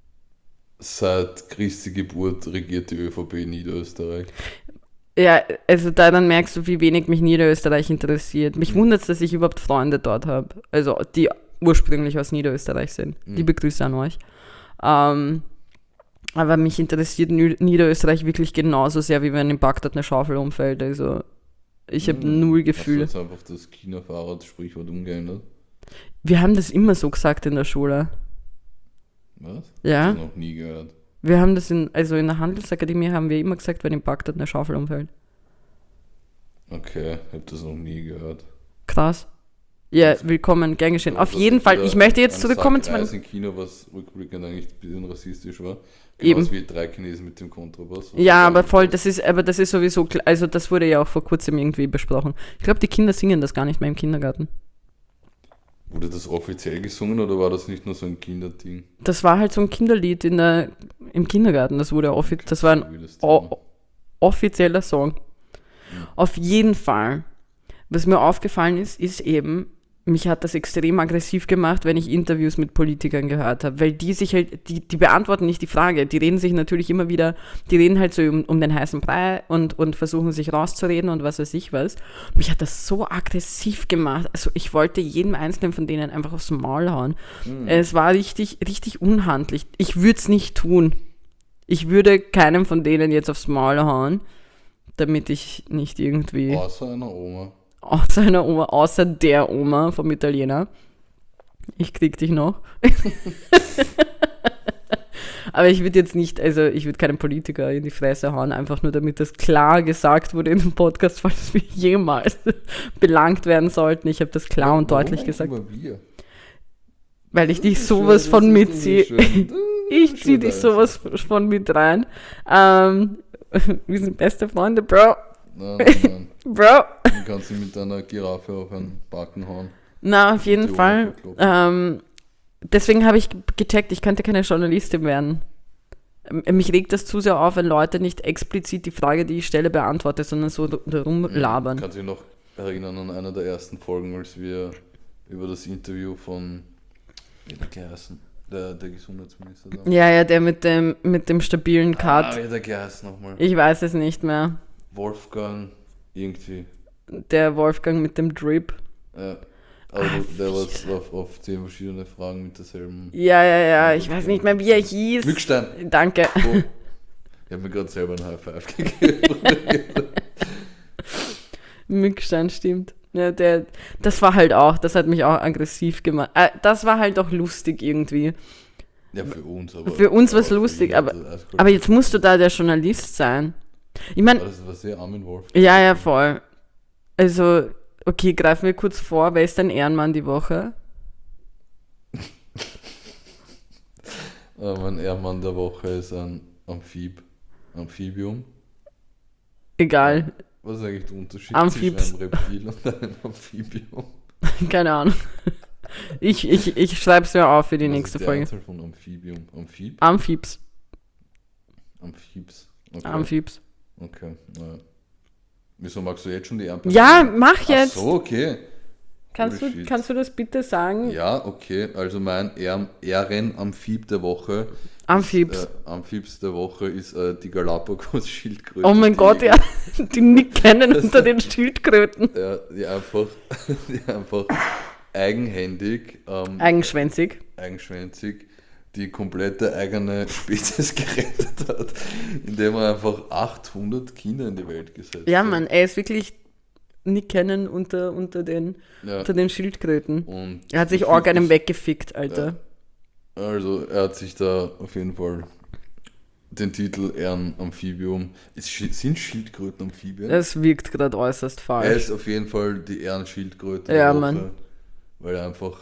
seit Christi Geburt regiert die ÖVP in Niederösterreich. Ja, also da dann merkst du, wie wenig mich Niederösterreich interessiert. Mich mhm. wundert es, dass ich überhaupt Freunde dort habe. Also die ursprünglich aus Niederösterreich sind. Mhm. Liebe Grüße an euch. Ähm, aber mich interessiert Niederösterreich wirklich genauso sehr, wie wenn in Bagdad eine Schaufel umfällt. Also ich habe mhm. null Gefühl. Hast du jetzt einfach das China-Fahrrad-Sprichwort umgeändert? Wir haben das immer so gesagt in der Schule. Was? Ja. Ich habe das noch nie gehört. Wir haben das in, also in der Handelsakademie haben wir immer gesagt, wenn in Bagdad eine Schaufel umfällt. Okay, ich habe das noch nie gehört. Krass. Ja, willkommen, gern geschehen. Auf dass jeden Fall, wieder ich möchte jetzt ein zurückkommen Sack zu meinem... Reis im Kino, was rückblickend eigentlich ein bisschen rassistisch war. Eben. Genauso wie drei Chinesen mit dem Kontrabass. Was Ja, war aber das? voll, das ist, aber das ist sowieso, kl- also das wurde ja auch vor kurzem irgendwie besprochen. Ich glaube, die Kinder singen das gar nicht mehr im Kindergarten. Wurde das offiziell gesungen oder war das nicht nur so ein Kinderding? Das war halt so ein Kinderlied in der, im Kindergarten, das wurde offi- das war ein Wildes Thema. o- offizieller Song. Auf jeden Fall. Was mir aufgefallen ist, ist eben, mich hat das extrem aggressiv gemacht, wenn ich Interviews mit Politikern gehört habe, weil die sich halt, die, die beantworten nicht die Frage, die reden sich natürlich immer wieder, die reden halt so um, um den heißen Brei und, und versuchen sich rauszureden und was weiß ich was. Mich hat das so aggressiv gemacht, also ich wollte jedem Einzelnen von denen einfach aufs Maul hauen. Mhm. Es war richtig, richtig unhandlich. Ich würde es nicht tun. Ich würde keinem von denen jetzt aufs Maul hauen, damit ich nicht irgendwie... Außer einer Oma. Außer einer Oma, außer der Oma vom Italiener. Ich krieg dich noch. Aber ich würde jetzt nicht, also ich würde keinen Politiker in die Fresse hauen, einfach nur damit das klar gesagt wurde in dem Podcast, falls wir jemals belangt werden sollten. Ich habe das klar und Warum deutlich eigentlich gesagt. immer wir? Weil ich dich Das ist sowas schön, von das ist mitziehe. schön. Das Ich ist ziehe schön, dich das. sowas von mit rein. Ähm, wir sind beste Freunde, Bro. Nein, nein, nein. Bro. Du kannst dich mit deiner Giraffe auf einen Backen hauen. Na, auf jeden Die Ohren Fall. verklopfen. Ähm, deswegen habe ich gecheckt, ich könnte keine Journalistin werden. Ähm, Mich regt das zu sehr auf, wenn Leute nicht explizit die Frage, die ich stelle, beantworten, sondern so rumlabern. Kannst du dich noch erinnern an einer der ersten Folgen, als wir über das Interview von, wie hat der geheißen? Der, der Gesundheitsminister da. Ja, ja, der mit dem, mit dem stabilen Ah, Cut. wie hat der geheißen nochmal? Ich weiß es nicht mehr. Wolfgang, irgendwie. Der Wolfgang mit dem Drip. Ja. Also der war auf, auf zehn verschiedene Fragen mit derselben. Ja, ja, ja, ich weiß nicht mehr, wie er hieß. Glückstein. Danke. Oh. Ich habe mir gerade selber einen High Five gegeben. Mückstein, stimmt. Ja, der, das war halt auch, das hat mich auch aggressiv gemacht. Äh, das war halt auch lustig irgendwie. Ja, für uns, aber. Für uns war es aber für lustig, ihn aber, hat das eiskalt aber jetzt musst du da der Journalist sein. Ich meine, Das war sehr Armin Wolf. ja, ja, voll. Also, okay, greifen wir kurz vor. Wer ist dein Ehrenmann die Woche? Äh, mein Ehrmann der Woche ist ein Amphib. Amphibium. Egal, Was ist eigentlich der Unterschied Amphibs. zwischen einem Reptil und einem Amphibium? keine Ahnung. Ich, ich, ich schreibe es mir auf für die Was nächste ist die Folge. Anzahl von Amphibium? Amphib? Amphibs. Amphibs. Okay. Amphibs. Okay. Naja. Wieso magst du jetzt schon die Ernte? Ja, mach Ach jetzt. so, okay. Kannst, Holy du, shit. kannst du das bitte sagen? Ja, okay. Also mein Ehren- Ehrenamphib der Woche. Amphibs. Ist, äh, Amphibs der Woche ist äh, die Galapagos-Schildkröte. Oh mein die, Gott, ja. Die nicht kennen unter den Schildkröten. Ja, die einfach, die einfach eigenhändig, ähm, Eigenschwänzig. eigenschwänzig die komplette eigene Spezies gerettet hat, indem er einfach achthundert Kinder in die Welt gesetzt Ja, hat. Mann, er ist wirklich nicht kennen unter, unter, den, Ja. unter den Schildkröten. Und Er hat sich ich- arg einem ich- weggefickt, Alter. Also er hat sich da auf jeden Fall den Titel Ehrenamphibium. Ist, Schi- sind Schildkröten Amphibien? Das wirkt gerade äußerst Er falsch. ist auf jeden Fall die Ehrenschildkröte Ja, der Woche, Mann. weil er einfach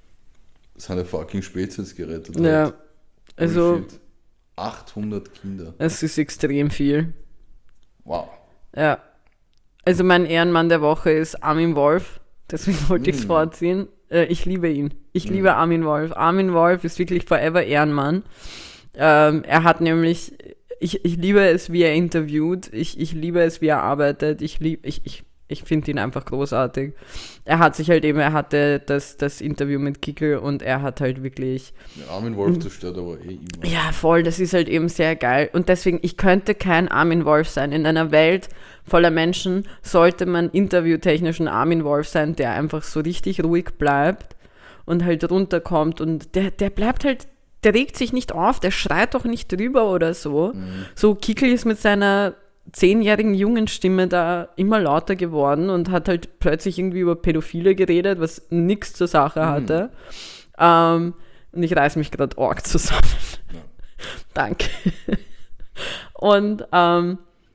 seine fucking Spezies gerettet Ja, hat. also Holy shit. achthundert Kinder. es ist extrem viel. Wow. Ja. Also mein Ehrenmann der Woche ist Armin Wolf. Deswegen wollte ich es Mm. vorziehen. Äh, ich liebe ihn. Ich Mm. liebe Armin Wolf. Armin Wolf ist wirklich forever Ehrenmann. Ähm, er hat nämlich, ich, ich liebe es, wie er interviewt. Ich, ich liebe es, wie er arbeitet. Ich liebe, ich, ich, ich finde ihn einfach großartig. Er hat sich halt eben, er hatte das, das Interview mit Kickel und er hat halt wirklich, Ja, Armin Wolf zerstört aber eh immer. ja voll, das ist halt eben sehr geil. Und deswegen, ich könnte kein Armin Wolf sein. In einer Welt voller Menschen sollte man interviewtechnisch ein Armin Wolf sein, der einfach so richtig ruhig bleibt und halt runterkommt und der, der bleibt halt, der regt sich nicht auf, der schreit doch nicht drüber oder so. Mhm. So Kickel ist mit seiner zehnjährigen Jungenstimme da immer lauter geworden und hat halt plötzlich irgendwie über Pädophile geredet, was nichts zur Sache hatte. Ähm, und ich reiß mich gerade arg zusammen. Ja. Danke. Und ähm,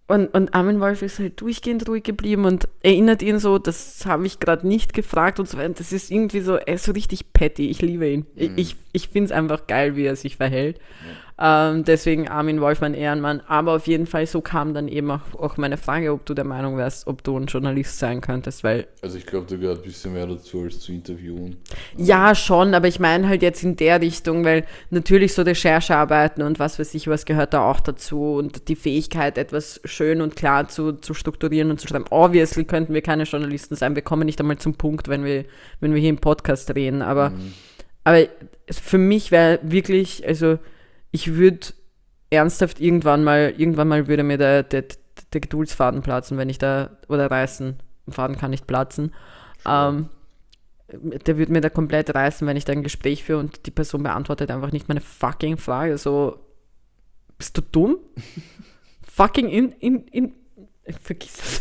Und, und Armin Wolf ist halt durchgehend ruhig geblieben und erinnert ihn so, das habe ich gerade nicht gefragt und so weiter. Das ist irgendwie so, er ist so richtig petty. Ich liebe ihn. Mhm. Ich, ich finde es einfach geil, wie er sich verhält. Ähm, deswegen Armin Wolf, mein Ehrenmann. Aber auf jeden Fall, so kam dann eben auch, auch meine Frage, ob du der Meinung wärst, ob du ein Journalist sein könntest, weil... Also ich glaube, da gehört ein bisschen mehr dazu, als zu interviewen. Ja, schon, aber ich meine halt jetzt in der Richtung, weil natürlich so Recherchearbeiten und was weiß ich, was gehört da auch dazu und die Fähigkeit, etwas schön und klar zu, zu strukturieren und zu schreiben. Obviously könnten wir keine Journalisten sein, wir kommen nicht einmal zum Punkt, wenn wir, wenn wir hier im Podcast reden, aber, Mhm. aber für mich wäre wirklich, also ich würde ernsthaft irgendwann mal, irgendwann mal würde mir der, der, der Geduldsfaden platzen, wenn ich da, oder reißen, der Faden kann nicht platzen, ähm, der würde mir da komplett reißen, wenn ich da ein Gespräch führe und die Person beantwortet einfach nicht meine fucking Frage. So, bist du dumm? fucking in, in, in, vergiss es.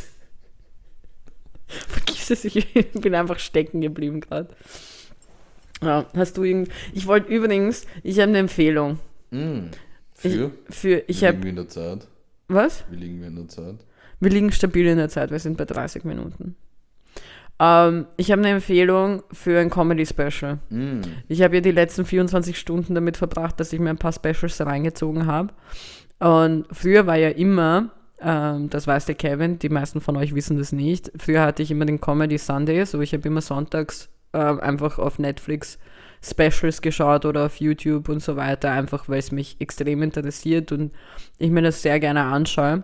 vergiss es, ich bin einfach stecken geblieben gerade. Ja, hast du irgend, ich wollte übrigens, ich habe eine Empfehlung. Mhm. Ich, Für? für, ich Wie habe, liegen wir in der Zeit? was? Wie liegen wir in der Zeit? Wir liegen stabil in der Zeit, wir sind bei dreißig Minuten. Ähm, ich habe eine Empfehlung für ein Comedy-Special. Mhm. Ich habe ja die letzten vierundzwanzig Stunden damit verbracht, dass ich mir ein paar Specials reingezogen habe. Und früher war ja immer, ähm, das weiß der Kevin, die meisten von euch wissen das nicht, früher hatte ich immer den Comedy Sunday, so ich habe immer sonntags äh, einfach auf Netflix Specials geschaut oder auf YouTube und so weiter, einfach weil es mich extrem interessiert und ich mir das sehr gerne anschaue.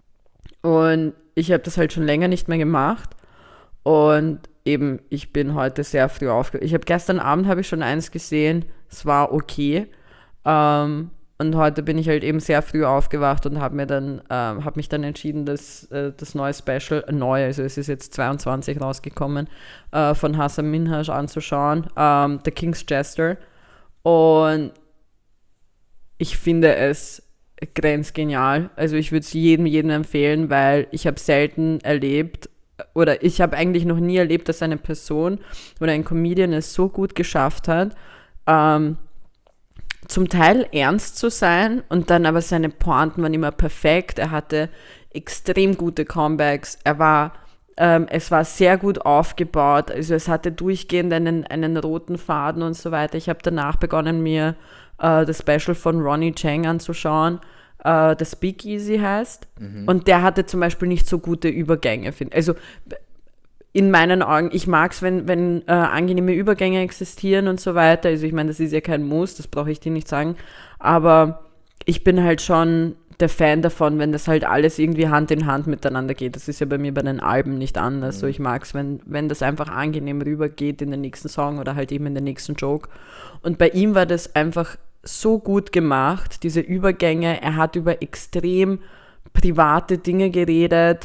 Und ich habe das halt schon länger nicht mehr gemacht. Und eben, ich bin heute sehr früh aufgewacht. Ich habe gestern Abend habe ich schon eins gesehen, es war okay. Ähm, und heute bin ich halt eben sehr früh aufgewacht und habe mir dann, ähm, habe mich dann entschieden, dass äh, das neue Special, äh, neu, also es ist jetzt zweiundzwanzig rausgekommen, äh, von Hasan Minhaj anzuschauen, ähm, The King's Jester. Und ich finde es grenzgenial. Also ich würde es jedem, jedem empfehlen, weil ich habe selten erlebt, oder ich habe eigentlich noch nie erlebt, dass eine Person oder ein Comedian es so gut geschafft hat, ähm, zum Teil ernst zu sein und dann aber seine Pointen waren immer perfekt. Er hatte extrem gute Comebacks. Er war, ähm, es war sehr gut aufgebaut. Also es hatte durchgehend einen, einen roten Faden und so weiter. Ich habe danach begonnen, mir äh, das Special von Ronnie Chang anzuschauen, äh, das Speakeasy heißt. Mhm. Und der hatte zum Beispiel nicht so gute Übergänge. Also in meinen Augen, ich mag es, wenn, wenn äh, angenehme Übergänge existieren und so weiter. Also ich meine, das ist ja kein Muss, das brauche ich dir nicht sagen. Aber ich bin halt schon der Fan davon, wenn das halt alles irgendwie Hand in Hand miteinander geht. Das ist ja bei mir bei den Alben nicht anders. Mhm. So, ich mag es, wenn, wenn das einfach angenehm rübergeht in den nächsten Song oder halt eben in den nächsten Joke. Und bei ihm war das einfach so gut gemacht, diese Übergänge. Er hat über extrem private Dinge geredet.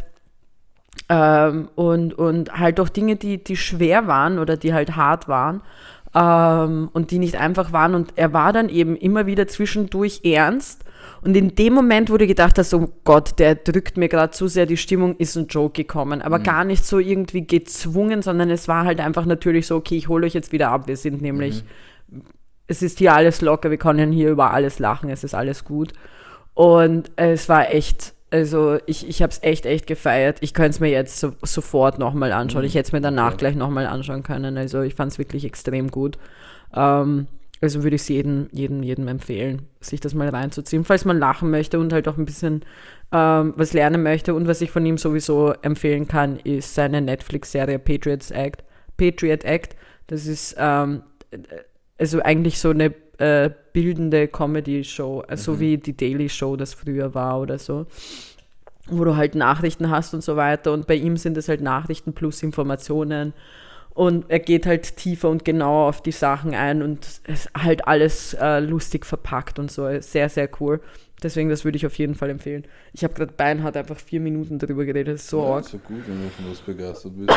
Ähm, und, und halt auch Dinge, die, die schwer waren oder die halt hart waren ähm, und die nicht einfach waren. Und er war dann eben immer wieder zwischendurch ernst. Und in dem Moment, wo du gedacht hast, oh Gott, der drückt mir gerade zu sehr die Stimmung, ist ein Joke gekommen. Aber mhm. gar nicht so irgendwie gezwungen, sondern es war halt einfach natürlich so, okay, ich hole euch jetzt wieder ab. Wir sind nämlich, mhm. es ist hier alles locker, wir können hier über alles lachen, es ist alles gut. Und äh, es war echt... Also ich, ich habe es echt, echt gefeiert. Ich könnte es mir jetzt so, sofort nochmal anschauen. Mhm. Ich hätte es mir danach okay. gleich nochmal anschauen können. Also ich fand es wirklich extrem gut. Ähm, also würde ich es jedem, jedem, jedem empfehlen, sich das mal reinzuziehen, falls man lachen möchte und halt auch ein bisschen ähm, was lernen möchte. Und was ich von ihm sowieso empfehlen kann, ist seine Netflix-Serie Patriots Act. Patriot Act. Das ist ähm, also eigentlich so eine äh, bildende Comedy-Show, mhm. so wie die Daily Show das früher war oder so, wo du halt Nachrichten hast und so weiter und bei ihm sind es halt Nachrichten plus Informationen und er geht halt tiefer und genauer auf die Sachen ein und es ist halt alles äh, lustig verpackt und so, sehr, sehr cool. Deswegen, das würde ich auf jeden Fall empfehlen. Ich habe gerade Beinhard einfach vier Minuten darüber geredet, das ist so ja, arg. So gut, wenn du von was begeistert bist.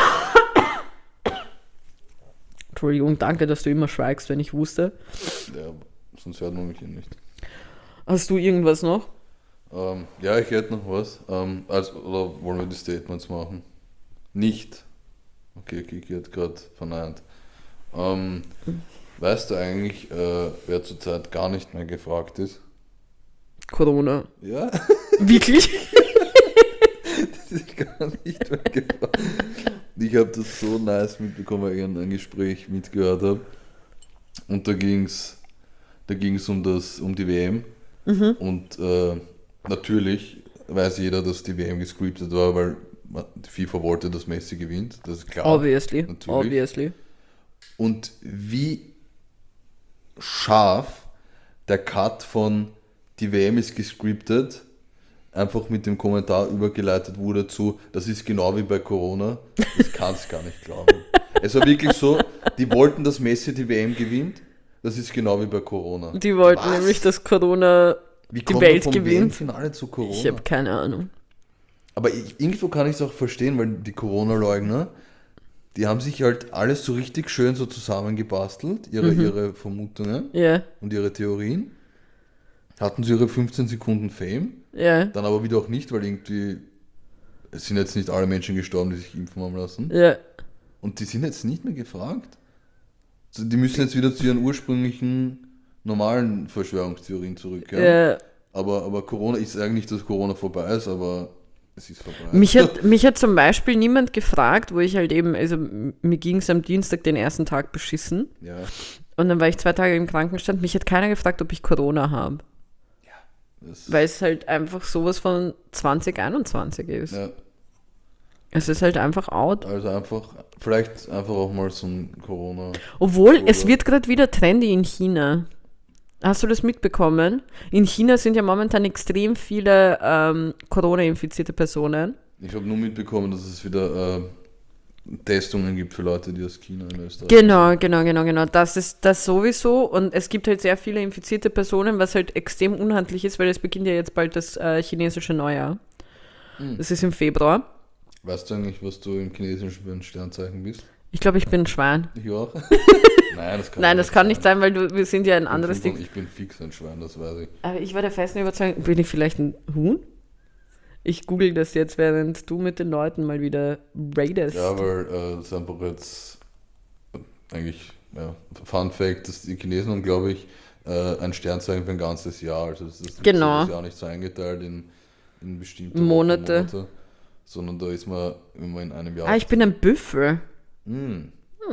Entschuldigung, danke, dass du immer schweigst, wenn ich wusste. Ja, sonst hört man mich ja nicht. Hast du irgendwas noch? Ähm, ja, ich hätte noch was. Ähm, also, oder wollen wir die Statements machen? Nicht. Okay, Kiki hat gerade verneint. Ähm, hm. Weißt du eigentlich, äh, wer zurzeit gar nicht mehr gefragt ist? Corona. Ja? Wirklich? sich gar nicht mehr gefragt. Ich habe das so nice mitbekommen, weil ich ein, ein Gespräch mitgehört habe. Und da ging es da ging's um, das, um die W M. Mhm. Und äh, natürlich weiß jeder, dass die W M gescriptet war, weil die FIFA wollte, dass Messi gewinnt. Das ist klar. Obviously. Natürlich. Obviously. Und wie scharf der Cut von die W M ist gescriptet einfach mit dem Kommentar übergeleitet wurde zu, das ist genau wie bei Corona. Das kannst du gar nicht glauben. Es war wirklich so, die wollten, dass Messi die W M gewinnt. Das ist genau wie bei Corona. Die wollten Was? nämlich, dass Corona Wie die kommt Welt man vom gewinnt. W M-Finale zu Corona? Ich habe keine Ahnung. Aber ich, irgendwo kann ich es auch verstehen, weil die Corona-Leugner, die haben sich halt alles so richtig schön so zusammengebastelt, ihre, Mhm. ihre Vermutungen Ja, und ihre Theorien. Hatten sie ihre fünfzehn Sekunden Fame, ja, dann aber wieder auch nicht, weil irgendwie es sind jetzt nicht alle Menschen gestorben, die sich impfen haben lassen. ja. Und die sind jetzt nicht mehr gefragt. Also die müssen jetzt wieder zu ihren ursprünglichen normalen Verschwörungstheorien zurückkehren. ja. Aber, aber Corona, ich sage nicht, dass Corona vorbei ist, aber es ist vorbei. Mich hat, mich hat zum Beispiel niemand gefragt, wo ich halt eben, also m- mir ging es am Dienstag den ersten Tag beschissen Ja, und dann war ich zwei Tage im Krankenstand. Mich hat keiner gefragt, ob ich Corona habe, das, weil es halt einfach sowas von zwanzig einundzwanzig ist. ja, Es ist halt einfach out. also einfach, vielleicht einfach auch mal so ein Corona. Obwohl, Oder- es wird gerade wieder trendy in China. Hast du das mitbekommen? In China sind ja momentan extrem viele ähm, Corona-infizierte Personen. Ich habe nur mitbekommen, dass es wieder äh, Testungen gibt für Leute, die aus China in Österreich Genau, genau, genau, genau. Das ist das sowieso. Und es gibt halt sehr viele infizierte Personen, was halt extrem unhandlich ist, weil es beginnt ja jetzt bald das äh, chinesische Neujahr. Hm. Das ist im Februar. Weißt du eigentlich, was du im Chinesischen für ein Sternzeichen bist? Ich glaube, ich bin ein Schwein. Ich auch? Nein, das kann Nein, das kann nicht sein, weil du, wir sind ja ein Ich bin anderes fünf- Ding. Ich bin fix ein Schwein, das weiß ich. Aber ich war der festen Überzeugung, bin ich vielleicht ein Huhn? Ich google das jetzt, während du mit den Leuten mal wieder raidest. Ja, weil äh, das ist einfach jetzt äh, eigentlich, ja, Fun Fact, dass die Chinesen haben, glaube ich, äh, ein Sternzeichen für ein ganzes Jahr. Also das ist Genau. das Jahr nicht so eingeteilt in, in bestimmte Monate. Wochen, Monate, sondern da ist man immer in einem Jahr. Ah, ich bin ein Büffel. Hm,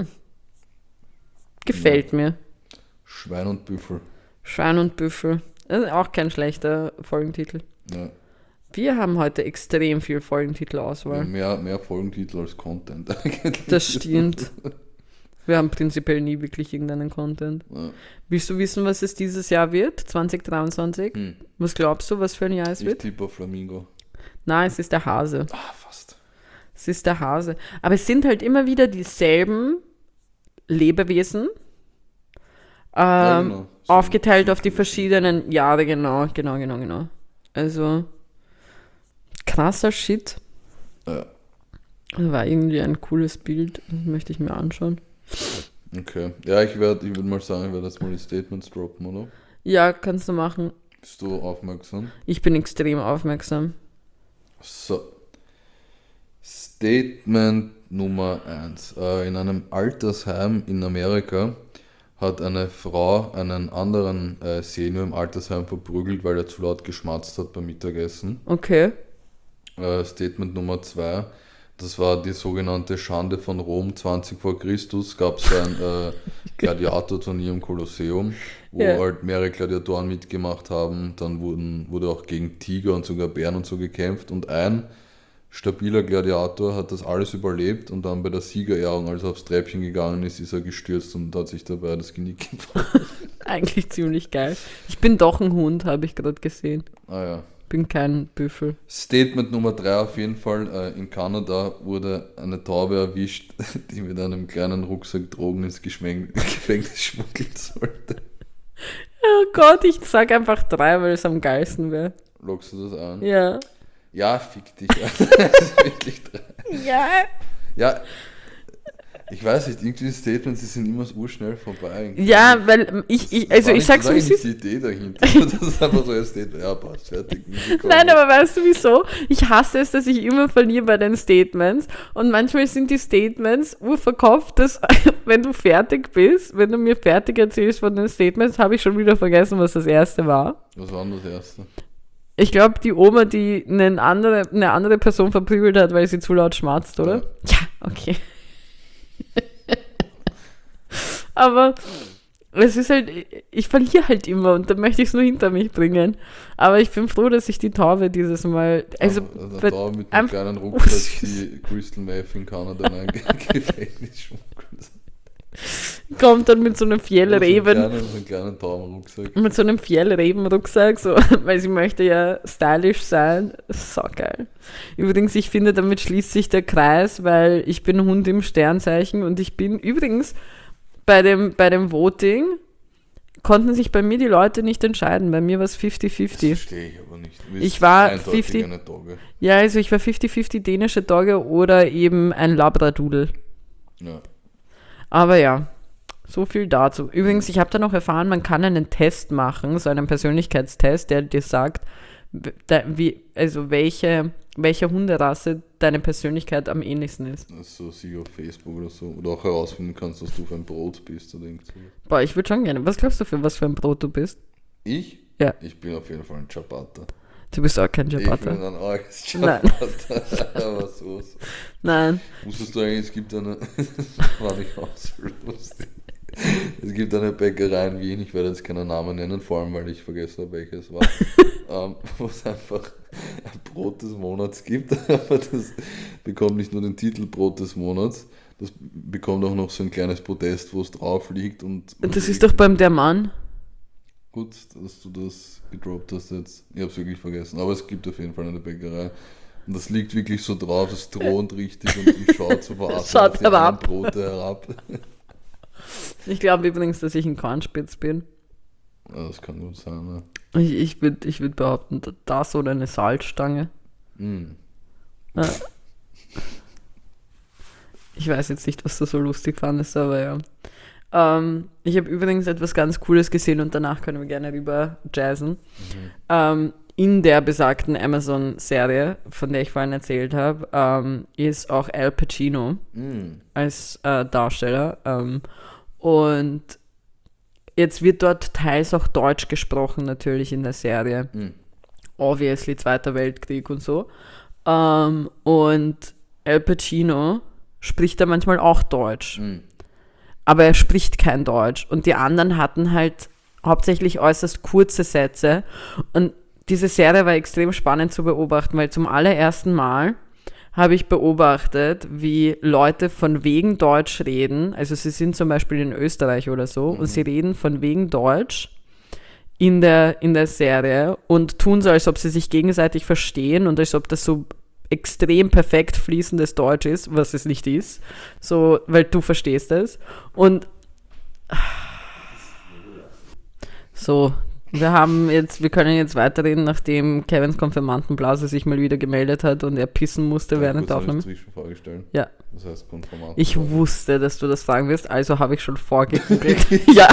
Gefällt mir. Schwein und Büffel. Schwein und Büffel. Das ist auch kein schlechter Folgentitel. Ja. Wir haben heute extrem viel Ja, Folgentitelauswahl. mehr, mehr Folgentitel als Content eigentlich. Das stimmt. Wir haben prinzipiell nie wirklich irgendeinen Content. Ja. Willst du wissen, was es dieses Jahr wird? zwanzig dreiundzwanzig? Hm. Was glaubst du, was für ein Jahr es Ich wird? tippe auf Flamingo. Nein, es ist der Hase. Ah, fast. Es ist der Hase. Aber es sind halt immer wieder dieselben Lebewesen. Ja, Ähm, genau. So- aufgeteilt so auf die viele. verschiedenen Jahre, genau, genau, genau, genau. Also, krasser Shit. Ja. War irgendwie ein cooles Bild, das möchte ich mir anschauen. Okay. Ja, ich werde, ich würde mal sagen, ich werde jetzt mal die Statements droppen, oder? Ja, kannst du machen. Bist du aufmerksam? Ich bin extrem aufmerksam. So. Statement Nummer eins. Äh, in einem Altersheim in Amerika hat eine Frau einen anderen äh, Senior im Altersheim verprügelt, weil er zu laut geschmatzt hat beim Mittagessen. Okay. Äh, Statement Nummer zwei. Das war die sogenannte Schande von Rom zwanzig vor Christus. Gab es ein äh, Gladiatorturnier im Kolosseum, wo Ja. halt mehrere Gladiatoren mitgemacht haben. Dann wurden, wurde auch gegen Tiger und sogar Bären und so gekämpft. Und ein stabiler Gladiator hat das alles überlebt und dann bei der Siegerehrung, als er aufs Treppchen gegangen ist, ist er gestürzt und hat sich dabei das Genick gebrochen. Eigentlich ziemlich geil. Ich bin doch ein Hund, habe ich gerade gesehen. Ah ja. Bin kein Büffel. Statement Nummer drei auf jeden Fall. Äh, in Kanada wurde eine Taube erwischt, die mit einem kleinen Rucksack Drogen ins Geschmäng- Gefängnis schmuggeln sollte. Oh Gott, ich sag einfach drei, weil es am geilsten wäre. Lockst du das an? Ja. Ja, fick dich. Das ist wirklich drei. Ja. Ja, ich weiß nicht, irgendwie die Statements, die sind immer so urschnell vorbei. Ja, weil ich, ich also ich sag's wie wie es es ist. die Idee dahinter. Das ist einfach so ein Statement. Ja, passt, fertig. Nein, aber weißt du wieso? Ich hasse es, dass ich immer verliere bei den Statements und manchmal sind die Statements urverkopft, dass wenn du fertig bist, wenn du mir fertig erzählst von den Statements, habe ich schon wieder vergessen, was das erste war. Was war denn das erste? Ich glaube, die Oma, die eine andere, eine andere Person verprügelt hat, weil sie zu laut schmatzt, oder? Ja, ja okay. Aber es ist halt, ich verliere halt immer und dann möchte ich es nur hinter mich bringen. Aber ich bin froh, dass ich die Taube dieses Mal. Also, also eine Taube mit einem kleinen Rucksack, die Crystal Meth in Kanada in ein Gefängnis schmuggelt. Kommt dann mit so einem Fjellreben. Also so einen kleinen Taubenrucksack. Mit so einem Fjellreben-Rucksack, so, weil sie möchte ja stylisch sein. So geil. Übrigens, ich finde, damit schließt sich der Kreis, weil ich bin Hund im Sternzeichen und ich bin übrigens bei dem, bei dem Voting konnten sich bei mir die Leute nicht entscheiden. Bei mir war es fünfzig fünfzig. Das verstehe ich aber nicht. Ich war fünfzig. Ja, also ich war fünfzig fünfzig dänische Dogge oder eben ein Labradoodle. Ja. Aber ja, so viel dazu. Übrigens, ich habe da noch erfahren, man kann einen Test machen, so einen Persönlichkeitstest, der dir sagt, da, wie, also welche, welche Hunderasse deine Persönlichkeit am ähnlichsten ist. Also sicher auf Facebook oder so. Oder auch herausfinden kannst, dass du für ein Brot bist oder irgend so. Boah, ich würde schon gerne. Was glaubst du, für was für ein Brot du bist? Ich? Ja. Ich bin auf jeden Fall ein Ciabatta. Du bist auch kein Ciabatta. Ich bin ein arges Ciabatta. Aber so, so. Nein. Wusstest du eigentlich, es gibt eine, das war nicht auch so lustig. Es gibt eine Bäckerei in Wien, ich werde jetzt keinen Namen nennen, vor allem weil ich vergessen habe, welches war, ähm, wo es einfach ein Brot des Monats gibt, aber das bekommt nicht nur den Titel Brot des Monats, das bekommt auch noch so ein kleines Podest, wo es drauf liegt. Und, und das ist doch beim Der Mann. Gut, dass du das gedroppt hast jetzt. Ich habe es wirklich vergessen, aber es gibt auf jeden Fall eine Bäckerei. Und das liegt wirklich so drauf, es thront richtig und, und schaut so verachtend auf die herab. Brote herab. Ich glaube übrigens, dass ich ein Kornspitz bin. Ja, das kann gut sein, ja. Ich, ich würde ich würd behaupten, das oder eine Salzstange. Mm. Ja. Ich weiß jetzt nicht, was du so lustig fandest, aber ja. Ähm, ich habe übrigens etwas ganz Cooles gesehen und danach können wir gerne rüber jazzen. Mhm. Ähm, in der besagten Amazon-Serie, von der ich vorhin erzählt habe, ähm, ist auch Al Pacino mm. als äh, Darsteller. Ähm, und jetzt wird dort teils auch Deutsch gesprochen, natürlich in der Serie. Mm. Obviously, Zweiter Weltkrieg und so. Ähm, und Al Pacino spricht da manchmal auch Deutsch. Mm. Aber er spricht kein Deutsch. Und die anderen hatten halt hauptsächlich äußerst kurze Sätze. Und diese Serie war extrem spannend zu beobachten, weil zum allerersten Mal habe ich beobachtet, wie Leute von wegen Deutsch reden. Also sie sind zum Beispiel in Österreich oder so mhm. und sie reden von wegen Deutsch in der, in der Serie und tun so, als ob sie sich gegenseitig verstehen und als ob das so extrem perfekt fließendes Deutsch ist, was es nicht ist, so, weil du verstehst es. Und so, wir haben jetzt, wir können jetzt weiterreden, nachdem Kevins Konfirmandenblase sich mal wieder gemeldet hat und er pissen musste ja, während der Aufnahme. Vorgestellt. Ja. Das heißt Konfirmanden. Ich wusste, dass du das fragen wirst, also habe ich schon vorgegoogelt. Ja.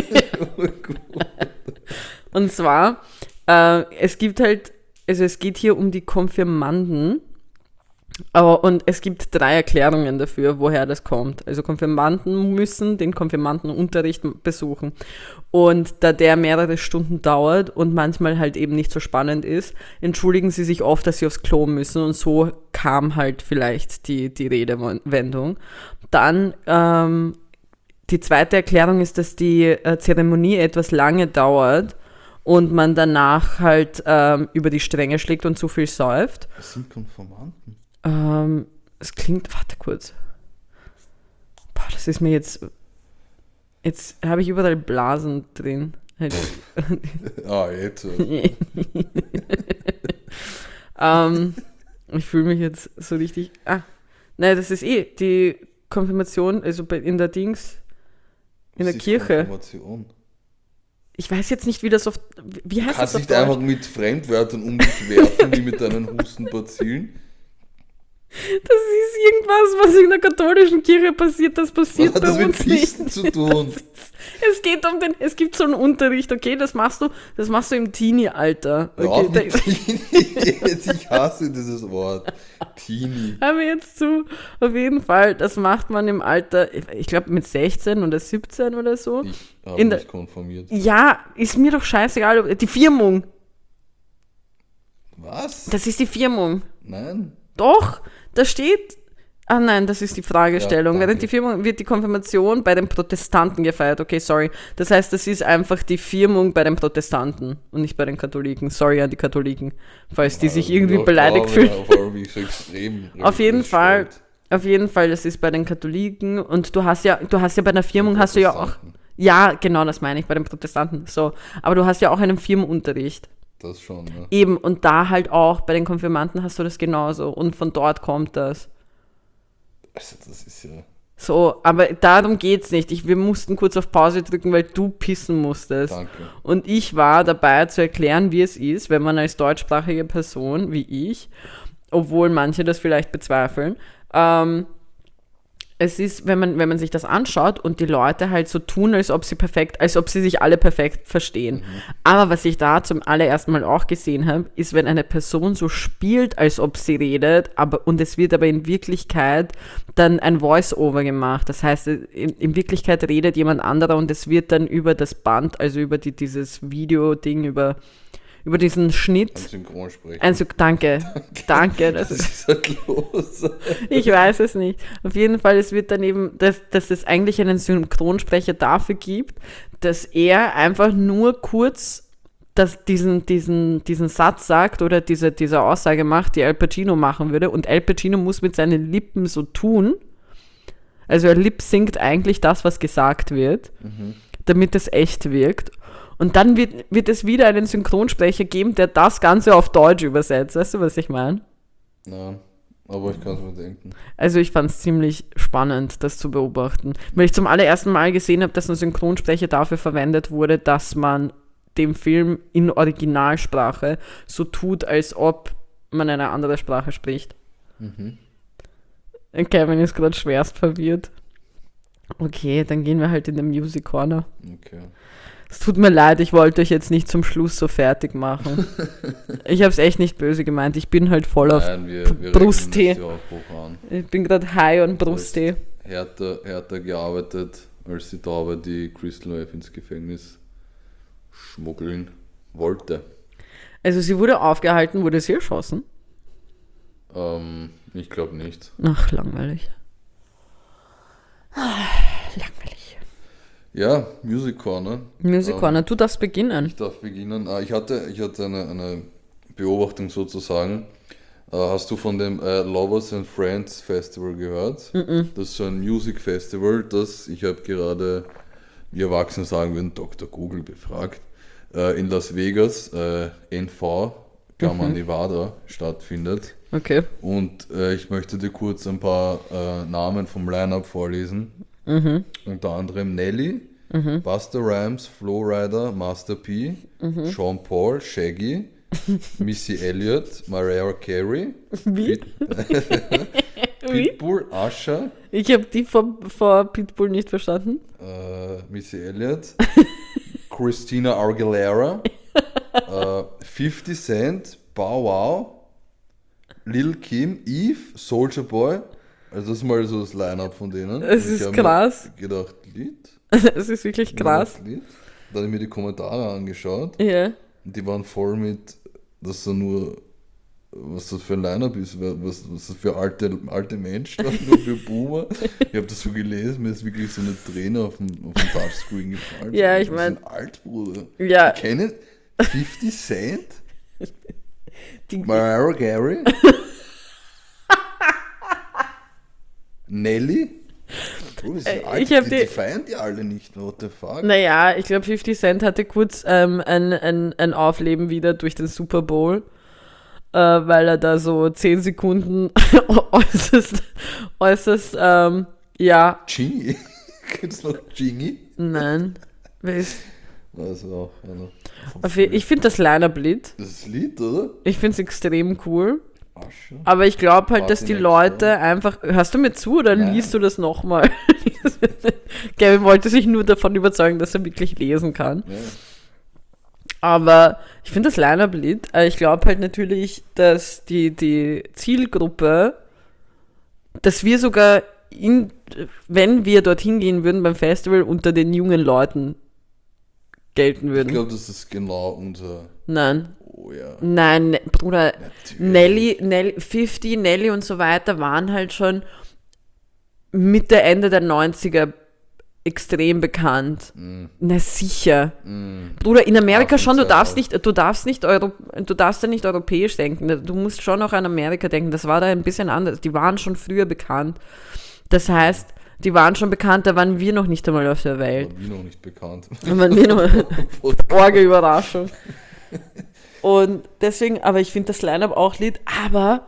Und zwar, äh, es gibt halt, also es geht hier um die Konfirmanden. Aber, und es gibt drei Erklärungen dafür, woher das kommt. Also Konfirmanden müssen den Konfirmandenunterricht besuchen. Und da der mehrere Stunden dauert und manchmal halt eben nicht so spannend ist, entschuldigen sie sich oft, dass sie aufs Klo müssen. Und so kam halt vielleicht die, die Redewendung. Dann ähm, die zweite Erklärung ist, dass die äh, Zeremonie etwas lange dauert und man danach halt ähm, über die Stränge schlägt und zu viel säuft. Was sind Konfirmanden? Ähm, es klingt, warte kurz. Boah, das ist mir jetzt, jetzt habe ich überall Blasen drin. Ah, jetzt. ähm, ich fühle mich jetzt so richtig, ah, nein, das ist eh die Konfirmation, also bei, in der Dings, in Was der ist Kirche. Konfirmation? Ich weiß jetzt nicht, wie das auf, wie heißt das auf Deutsch? Kannst nicht einfach mit Fremdwörtern um dich werfen, wie mit deinen Hustenbazillen? Das ist irgendwas, was in der katholischen Kirche passiert, das passiert was bei hat das uns mit Pisten zu tun? Es geht um den, es gibt so einen Unterricht, okay, das machst du, das machst du im Teenie-Alter. Okay, auf mit Teenie. Jetzt, ich hasse dieses Wort. Teenie. Hör mir jetzt zu. Auf jeden Fall, das macht man im Alter, ich glaube mit sechzehn oder siebzehn oder so. Ich habe mich konformiert. Ja, ist mir doch scheißegal. Die Firmung. Was? Das ist die Firmung. Nein. Doch, da steht... Ah nein, das ist die Fragestellung. Ja, Während die Firmung wird die Konfirmation bei den Protestanten gefeiert. Okay, sorry. Das heißt, das ist einfach die Firmung bei den Protestanten und nicht bei den Katholiken. Sorry an die Katholiken, falls die sich irgendwie Ja, beleidigt klar, fühlen. Auf, auf, wie so extrem Auf jeden religiös Fall, stellt. auf jeden Fall, das ist bei den Katholiken und du hast ja, du hast ja bei einer Firmung hast du ja auch, Protestanten. ja, genau, das meine ich, bei den Protestanten, so, aber du hast ja auch einen Firmenunterricht, Das schon, ne? eben, und da halt auch, bei den Konfirmanden hast du das genauso und von dort kommt das, Also das ist ja... so, aber darum geht's nicht, ich, wir mussten kurz auf Pause drücken, weil du pissen musstest. Danke. Und ich war dabei zu erklären, wie es ist, wenn man als deutschsprachige Person, wie ich, obwohl manche das vielleicht bezweifeln, ähm, es ist, wenn man, wenn man sich das anschaut und die Leute halt so tun, als ob sie perfekt, als ob sie sich alle perfekt verstehen. Mhm. Aber was ich da zum allerersten Mal auch gesehen habe, ist, wenn eine Person so spielt, als ob sie redet, aber, und es wird aber in Wirklichkeit dann ein Voice-Over gemacht. Das heißt, in, in Wirklichkeit redet jemand anderer und es wird dann über das Band, also über die, dieses Video-Ding, über über diesen Schnitt. Ein Synchronsprecher. Ein Sy- danke, danke. Das Was ist, ist halt los? ich weiß es nicht. Auf jeden Fall, es wird dann eben, dass, dass es eigentlich einen Synchronsprecher dafür gibt, dass er einfach nur kurz das, diesen, diesen, diesen Satz sagt oder diese, diese Aussage macht, die Al Pacino machen würde. Und Al Pacino muss mit seinen Lippen so tun, also er lip-singt eigentlich das, was gesagt wird, Mhm. damit es echt wirkt. Und dann wird, wird es wieder einen Synchronsprecher geben, der das Ganze auf Deutsch übersetzt. Weißt du, was ich meine? Nein, aber ich kann es mir denken. Also ich fand es ziemlich spannend, das zu beobachten. Weil ich zum allerersten Mal gesehen habe, dass ein Synchronsprecher dafür verwendet wurde, dass man dem Film in Originalsprache so tut, als ob man eine andere Sprache spricht. Mhm. Kevin ist gerade schwerst verwirrt. Okay, dann gehen wir halt in den Music Corner. Okay. Es tut mir leid, ich wollte euch jetzt nicht zum Schluss so fertig machen. Ich habe es echt nicht böse gemeint. Ich bin halt voll auf Nein, wir, wir Brusttee. rechnen das ja auch hoch an. Ich bin gerade high on Brusttee. Härter, härter gearbeitet, als die Taube, die Crystal Meth ins Gefängnis schmuggeln wollte. Also sie wurde aufgehalten, wurde sie erschossen? Ähm, ich glaube nicht. Ach, langweilig. Ah, langweilig. Ja, Music Corner. Music Ähm, Corner, du darfst beginnen. Ich darf beginnen. Ah, Ich hatte, ich hatte eine, eine Beobachtung sozusagen. Äh, Hast du von dem äh, Lovers and Friends Festival gehört? Mhm. Das ist so ein Music Festival, das, ich habe gerade, wie Erwachsene sagen würden, Doktor Google befragt, äh, in Las Vegas, äh, N V, Gamma Mhm. Nevada, stattfindet. Okay. Und äh, ich möchte dir kurz ein paar äh, Namen vom Line-Up vorlesen. Mhm. Unter anderem Nelly, Mhm. Busta Rhymes, Flowrider, Master P, Mhm. Sean Paul, Shaggy, Missy Elliott, Mariah Carey, Wie? Pit- Wie? Pitbull, Usher, Ich habe die vor, vor Pitbull nicht verstanden. äh, Missy Elliott, Christina Aguilera, äh, fifty Cent, Bow Wow, Lil Kim, Eve, Soulja Boy. Also das ist mal so das Line-Up von denen. Es Und ich ist hab mir krass. gedacht, Lied? Das ist wirklich krass. Lied? Dann habe ich mir die Kommentare angeschaut. Ja. Und die waren voll mit, dass da nur, was das für ein Line-Up ist, was, was das für alte, alte Menschen, nur für Boomer. Ich habe das so gelesen, mir ist wirklich so eine Träne auf dem, auf dem Touchscreen gefallen. Ja, ich Wir mein- sind alt, Bruder. Ja. Ich kenne fifty Cent, Die, Mariah Carey, Nelly. Bro, das sind Äh, alt, ich hab die, die- die feiern die alle nicht, what the fuck? naja, ich glaube, fifty Cent hatte kurz ähm, ein, ein, ein Aufleben wieder durch den Super Bowl, äh, weil er da so zehn Sekunden äußerst, äußerst, ähm, ja, Gingy. Kennst du noch Gingy? nein. Wer ist- Also auch einer. von Auf je- früher. Ich finde das Line-Up-Lied, Das Lied, oder? ich finde es extrem cool, Asche. aber ich glaube halt, dass Party die Next Leute Door. einfach, hörst du mir zu oder Nein. liest du das nochmal? Gavin wollte sich nur davon überzeugen, dass er wirklich lesen kann. Ja. Aber ich finde das Line-Up-Lied, äh, ich glaube halt natürlich, dass die, die Zielgruppe, dass wir sogar, in, wenn wir dorthin gehen würden beim Festival, unter den jungen Leuten gelten Ich würden. glaube, das ist genau unser, Nein, Oh ja. Nein, ne, Bruder, Natürlich. Nelly, Nelly, fünfzig, Nelly und so weiter waren halt schon Mitte, Ende der neunziger extrem bekannt. Mm. Na sicher. Mm. Bruder, in Amerika schon, du Affenzeit darfst auch. nicht, du darfst nicht Euro, du darfst ja nicht europäisch denken. Du musst schon auch an Amerika denken. Das war da ein bisschen anders. Die waren schon früher bekannt. Das heißt, die waren schon bekannt, da waren wir noch nicht einmal auf der Welt. War wie noch nicht bekannt. Da waren wir noch Orge-Überraschung. Und deswegen, aber ich finde das Line-Up auch Lied, aber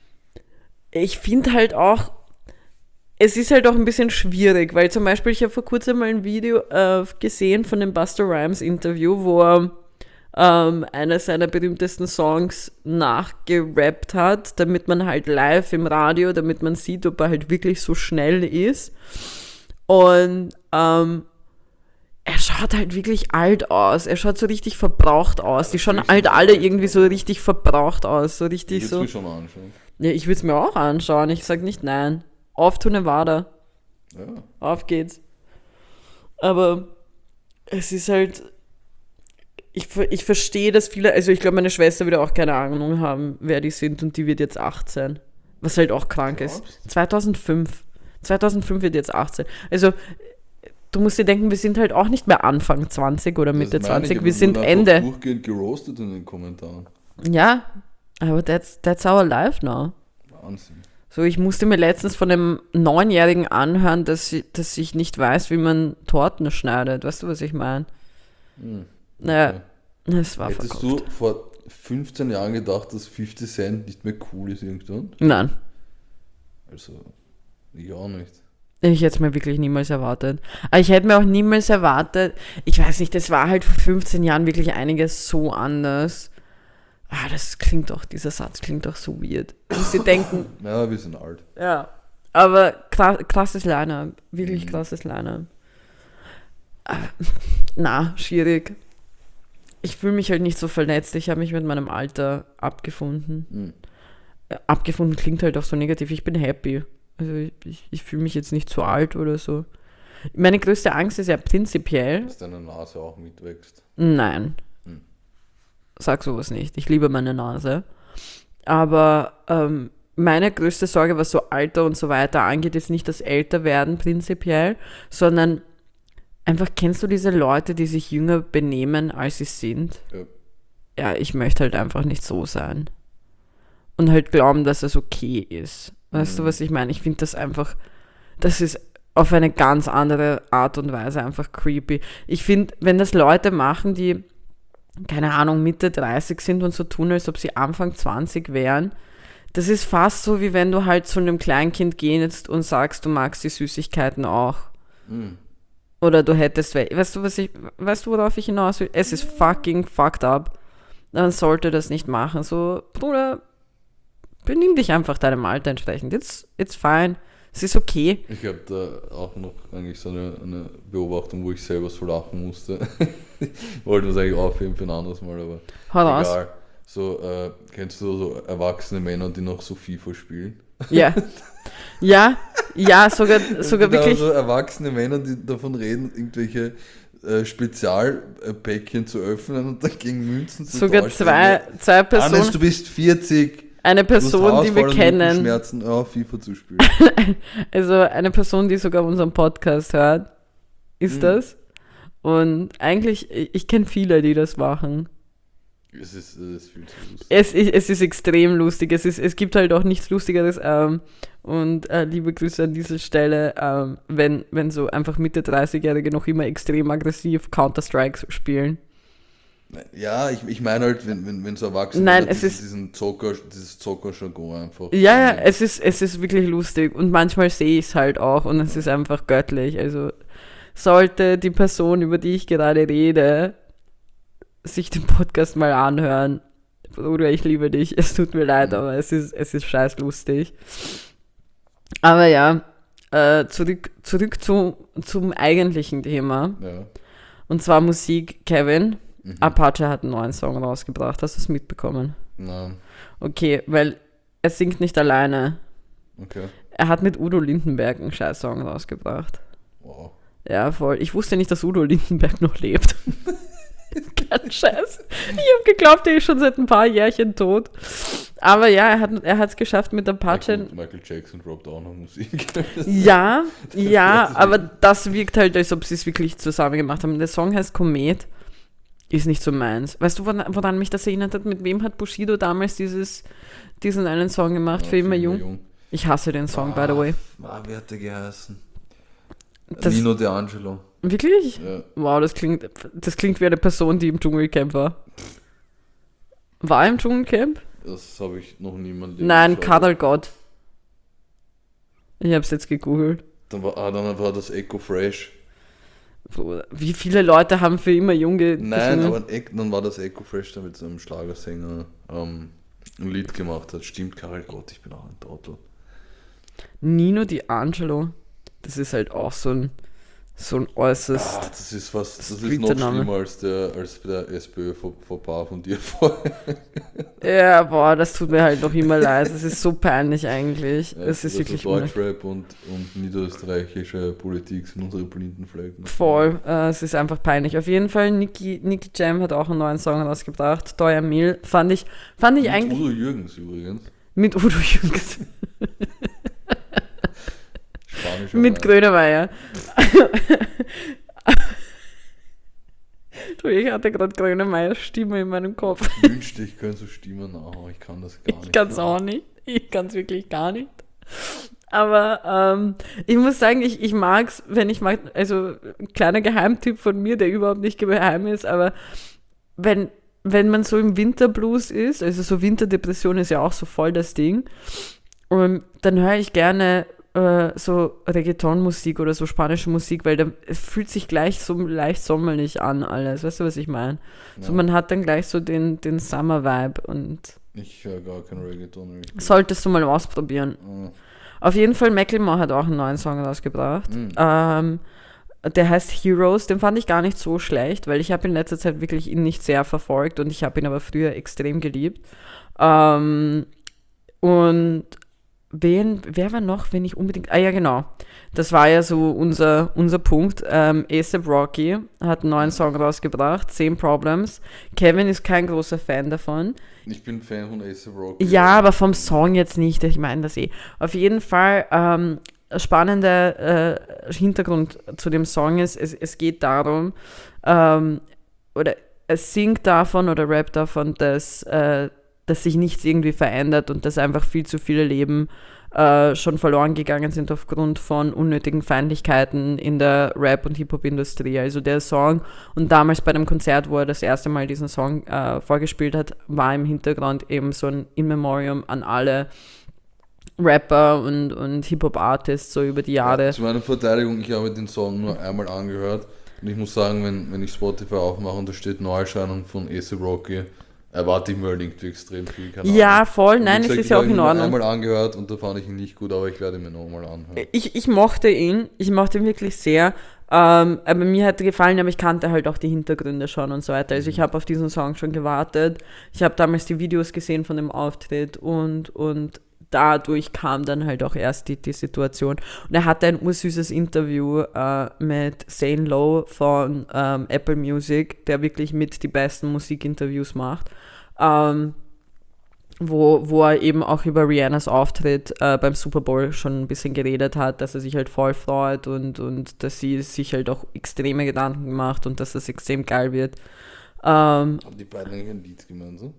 ich finde halt auch, es ist halt auch ein bisschen schwierig, weil zum Beispiel, ich habe vor kurzem mal ein Video äh, gesehen von dem Busta Rhymes Interview, wo er ähm, einer seiner berühmtesten Songs nachgerappt hat, damit man halt live im Radio, damit man sieht, ob er halt wirklich so schnell ist. Und ähm, er schaut halt wirklich alt aus. Er schaut so richtig verbraucht aus. Die schauen halt alle irgendwie so richtig verbraucht aus. So richtig Ich so. würde es mir schon anschauen. Ja, ich würde es mir auch anschauen. Ich sag nicht nein. Auf to Nevada. Ja. Auf geht's. Aber es ist halt. Ich, ver- ich verstehe, dass viele. Also, ich glaube, meine Schwester würde auch keine Ahnung haben, wer die sind, und die wird jetzt achtzehn. Was halt auch krank ist. Glaubst? zweitausendfünf. zweitausendfünf wird jetzt achtzehn. Also, du musst dir denken, wir sind halt auch nicht mehr Anfang zwanzig oder Mitte Das meine ich, zwanzig. aber Wir sind einfach Ende. durchgehend geroastet in den Kommentaren. Ja, aber that's, that's our life now. Wahnsinn. So, ich musste mir letztens von einem Neunjährigen anhören, dass, sie- dass ich nicht weiß, wie man Torten schneidet. Weißt du, was ich meine? Hm. Naja, das war Hättest verkauft. du vor fünfzehn Jahren gedacht, dass fünfzig Cent nicht mehr cool ist irgendwann? Nein, Also, ich auch nicht. ich hätte es mir wirklich niemals erwartet. Aber ich hätte mir auch niemals erwartet, ich weiß nicht, das war halt vor fünfzehn Jahren wirklich einiges so anders. Ah, das klingt doch, dieser Satz klingt doch so weird. Und sie denken, Ja, wir sind alt. ja, aber kra- krasses Line-Up, wirklich krasses Line-Up. Ah, Na, schwierig. Ich fühle mich halt nicht so vernetzt, ich habe mich mit meinem Alter abgefunden. Hm. Ja, abgefunden klingt halt auch so negativ, ich bin happy. Also ich, ich, ich fühle mich jetzt nicht zu alt oder so. Meine größte Angst ist ja prinzipiell, Dass deine Nase auch mitwächst. nein, Hm. sag sowas nicht, ich liebe meine Nase. Aber ähm, meine größte Sorge, was so Alter und so weiter angeht, ist nicht das Älterwerden prinzipiell, sondern einfach, kennst du diese Leute, die sich jünger benehmen, als sie sind? Ja. Ja, ich möchte halt einfach nicht so sein. Und halt glauben, dass es okay ist. Weißt du, was ich meine? Ich finde das einfach, das ist auf eine ganz andere Art und Weise einfach creepy. Ich finde, wenn das Leute machen, die, keine Ahnung, Mitte dreißig sind und so tun, als ob sie Anfang zwanzig wären, das ist fast so, wie wenn du halt zu einem Kleinkind gehst und sagst, du magst die Süßigkeiten auch. Hm. Oder du hättest, we- weißt du, was ich, weißt du, worauf ich hinaus will? Es ist fucking fucked up. Dann sollte das nicht machen. So, Bruder, benimm dich einfach deinem Alter entsprechend. It's, it's fine. Es ist okay. Ich habe da auch noch eigentlich so eine, eine Beobachtung, wo ich selber so lachen musste. Wollte das eigentlich aufheben für ein anderes Mal, aber Hau raus. egal. So, äh, kennst du so erwachsene Männer, die noch so FIFA spielen? Ja. Ja, ja, sogar, sogar Es gibt wirklich. auch so erwachsene Männer, die davon reden, irgendwelche äh, Spezialpäckchen zu öffnen und dann gegen Münzen zu Sogar tauschen. zwei, zwei Hannes, Personen. du bist vierzig. Eine Du hast Person, die wir Haarausfall und kennen. Rückenschmerzen, ja, FIFA zu spielen. Also eine Person, die sogar unseren Podcast hört, ist Mhm. das. Und eigentlich, ich, ich kenne viele, die das machen. Es ist, es ist viel zu lustig. Es, ist- es ist extrem lustig. Es, ist, es gibt halt auch nichts Lustigeres. Ähm, und äh, liebe Grüße an dieser Stelle, ähm, wenn, wenn so einfach Mitte dreißig-Jährige noch immer extrem aggressiv Counter-Strike spielen. Ja, ich, ich meine halt, wenn, wenn, wenn so Erwachsene Nein, Männer es diesen, ist- diesen Zocker, dieses Zocker-Jargon einfach. Ja, ja, annehmen. es ist, es ist wirklich lustig. Und manchmal sehe ich es halt auch und es ist einfach göttlich. Also sollte die Person, über die ich gerade rede, sich den Podcast mal anhören. Bruder, ich liebe dich. Es tut mir leid, Mhm. aber es ist, es ist scheiß lustig. Aber ja, äh, zurück, zurück zu, zum eigentlichen Thema. Ja. Und zwar Musik, Kevin. Mhm. Apache hat einen neuen Song rausgebracht. Hast du es mitbekommen? Nein, Okay, weil er singt nicht alleine. okay. Er hat mit Udo Lindenberg einen Scheiß-Song rausgebracht. Wow. Ja, voll. Ich wusste nicht, dass Udo Lindenberg noch lebt. Kein Scheiß. Ich habe geglaubt, er ist schon seit ein paar Jährchen tot. Aber ja, er hat er es geschafft mit Apache. Michael, Michael Jackson droppt auch noch Musik. Ja, ja, das aber das wirkt halt, als ob sie es wirklich zusammen gemacht haben. Der Song heißt Komet, ist nicht so meins. Weißt du, woran, woran mich das erinnert hat? Mit wem hat Bushido damals dieses, diesen einen Song gemacht, Ja, für immer jung? jung? Ich hasse den Song, ah, by the way. Ah, wie hat der geheißen? Das, Nino D'Angelo. Wirklich? Ja. Wow, das klingt, das klingt wie eine Person, die im Dschungelcamp war. War er im Dschungelcamp? Das habe ich noch niemand. Nein, Kadal Gott. Ich habe es jetzt gegoogelt. Dann war, ah, dann war das Echo Fresh. Wie viele Leute haben für immer Junge Nein, aber dann war das Echo Fresh, der mit so einem Schlagersänger ähm, ein Lied gemacht hat. Stimmt, Karel Gott, ich bin auch ein Trottel. Nino D'Angelo. Das ist halt auch so ein so ein äußerst. Ah, das ist fast, das ist noch schlimmer als der, als der SPÖ Fauxpas von dir vorher. Ja, boah, das tut mir halt noch immer leid. Das ist so peinlich eigentlich. Ja, das ist also wirklich Deutschrap und, und niederösterreichische Politik sind unsere blinden Flecken. Voll, äh, es ist einfach peinlich. Auf jeden Fall, Nicky, Nicky Jam hat auch einen neuen Song rausgebracht. Teuer Mehl. Fand ich, fand ich Mit eigentlich. Udo Jürgens übrigens. Mit Udo Jürgens. Spanischer Mit Wein. Grönemeyer. Du, ich hatte gerade Grönemeyers Stimme in meinem Kopf. Ich wünschte, ich könnte so Stimmen nachhauen, ich kann das gar nicht. Ich kann es auch nicht. Ich kann es wirklich gar nicht. Aber ähm, ich muss sagen, ich, ich mag es, wenn ich mag, also ein kleiner Geheimtipp von mir, der überhaupt nicht geheim ist, aber wenn, wenn man so im Winterblues ist, also so Winterdepression ist ja auch so voll das Ding, und dann höre ich gerne äh, so Reggaeton-Musik oder so spanische Musik, weil da, es fühlt sich gleich so leicht sommerlich an alles, weißt du, was ich meine? Ja. So, man hat dann gleich so den, den Summer-Vibe und Ich höre gar kein Reggaeton. Richtig. solltest du mal ausprobieren. Ah. Auf jeden Fall, Macklemore hat auch einen neuen Song rausgebracht. Mhm. Ähm, der heißt Heroes, den fand ich gar nicht so schlecht, weil ich habe in letzter Zeit wirklich ihn nicht sehr verfolgt und ich habe ihn aber früher extrem geliebt. Ähm, und wen, wer war noch, wenn ich unbedingt... Ah ja, genau. Das war ja so unser, unser Punkt. Ähm, A$AP Rocky hat einen neuen Song rausgebracht, Same Problems. Kevin ist kein großer Fan davon. Ich bin Fan von A$AP Rocky. Ja, aber vom Song jetzt nicht. Ich meine das eh. Auf jeden Fall, ähm, spannender äh, Hintergrund zu dem Song ist, es, es geht darum, ähm, oder es singt davon oder rappt davon, dass, äh, dass sich nichts irgendwie verändert und dass einfach viel zu viele Leben äh, schon verloren gegangen sind aufgrund von unnötigen Feindlichkeiten in der Rap- und Hip-Hop-Industrie. Also der Song, und damals bei dem Konzert, wo er das erste Mal diesen Song äh, vorgespielt hat, war im Hintergrund eben so ein In Memoriam an alle Rapper und, und Hip-Hop-Artists so über die Jahre. Ja, zu meiner Verteidigung, ich habe den Song nur einmal angehört und ich muss sagen, wenn, wenn ich Spotify aufmache und da steht Neuerscheinung von A$AP Rocky, erwarte ich mir halt irgendwie extrem viel. Keine Ja, Ahnung. voll, Und wie nein, es gesagt, ist ja auch ich habe in ihn nur Ordnung. einmal angehört und da fand ich ihn nicht gut, aber ich werde ihn mir nochmal anhören. Ich, ich mochte ihn, ich mochte ihn wirklich sehr. Ähm, aber mir hat er gefallen, aber ich kannte halt auch die Hintergründe schon und so weiter. Also ich habe auf diesen Song schon gewartet. Ich habe damals die Videos gesehen von dem Auftritt und, und dadurch kam dann halt auch erst die, die Situation. Und er hatte ein ursüßes Interview äh, mit Zane Lowe von ähm, Apple Music, der wirklich mit die besten Musikinterviews macht. Ähm, Wo, wo er eben auch über Rihannas Auftritt äh, beim Super Bowl schon ein bisschen geredet hat, dass er sich halt voll freut und, und dass sie sich halt auch extreme Gedanken gemacht und dass das extrem geil wird. Ähm, Haben die beiden eigentlich ein Lied gemeinsam?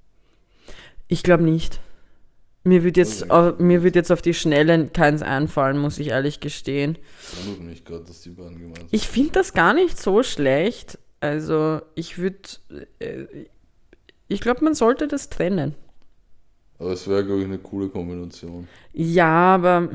ich glaube nicht. Mir wird jetzt, Okay. au- mir wird jetzt auf die Schnelle keins einfallen, muss ich ehrlich gestehen. Ich wundere mich gerade, dass die beiden gemeinsam Ich finde das gar nicht so schlecht. Also ich würde, äh, ich glaube, man sollte das trennen. Aber es wäre, glaube ich, eine coole Kombination. Ja, aber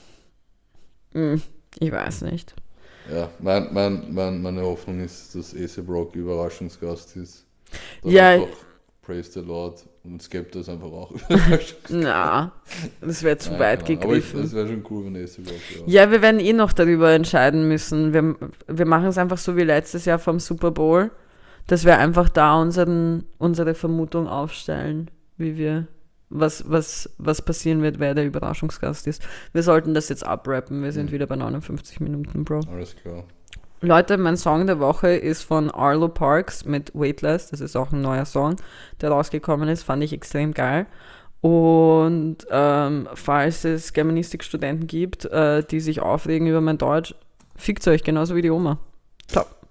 hm, ich weiß nicht. Ja, mein, mein, mein, meine Hoffnung ist, dass A$AP Rocky Überraschungsgast ist. Dann Ja. einfach Praise the Lord und Skepta ist einfach auch Überraschungsgast. Na, das wäre zu Nein, weit keine Ahnung. Aber ich- gegriffen. es wäre schon cool, wenn A$AP Rocky war. Ja, wir werden eh noch darüber entscheiden müssen. Wir, wir machen es einfach so wie letztes Jahr vom Super Bowl, dass wir einfach da unseren, unsere Vermutung aufstellen, wie wir, was, was, was passieren wird, wer der Überraschungsgast ist. Wir sollten das jetzt abrappen. Wir sind Mhm. wieder bei neunundfünfzig Minuten, Bro. Alles klar. Leute, mein Song der Woche ist von Arlo Parks mit Weightless. Das ist auch ein neuer Song, der rausgekommen ist. Fand ich extrem geil. Und ähm, falls es Germanistik-Studenten gibt, äh, die sich aufregen über mein Deutsch, fickt euch genauso wie die Oma. Ciao.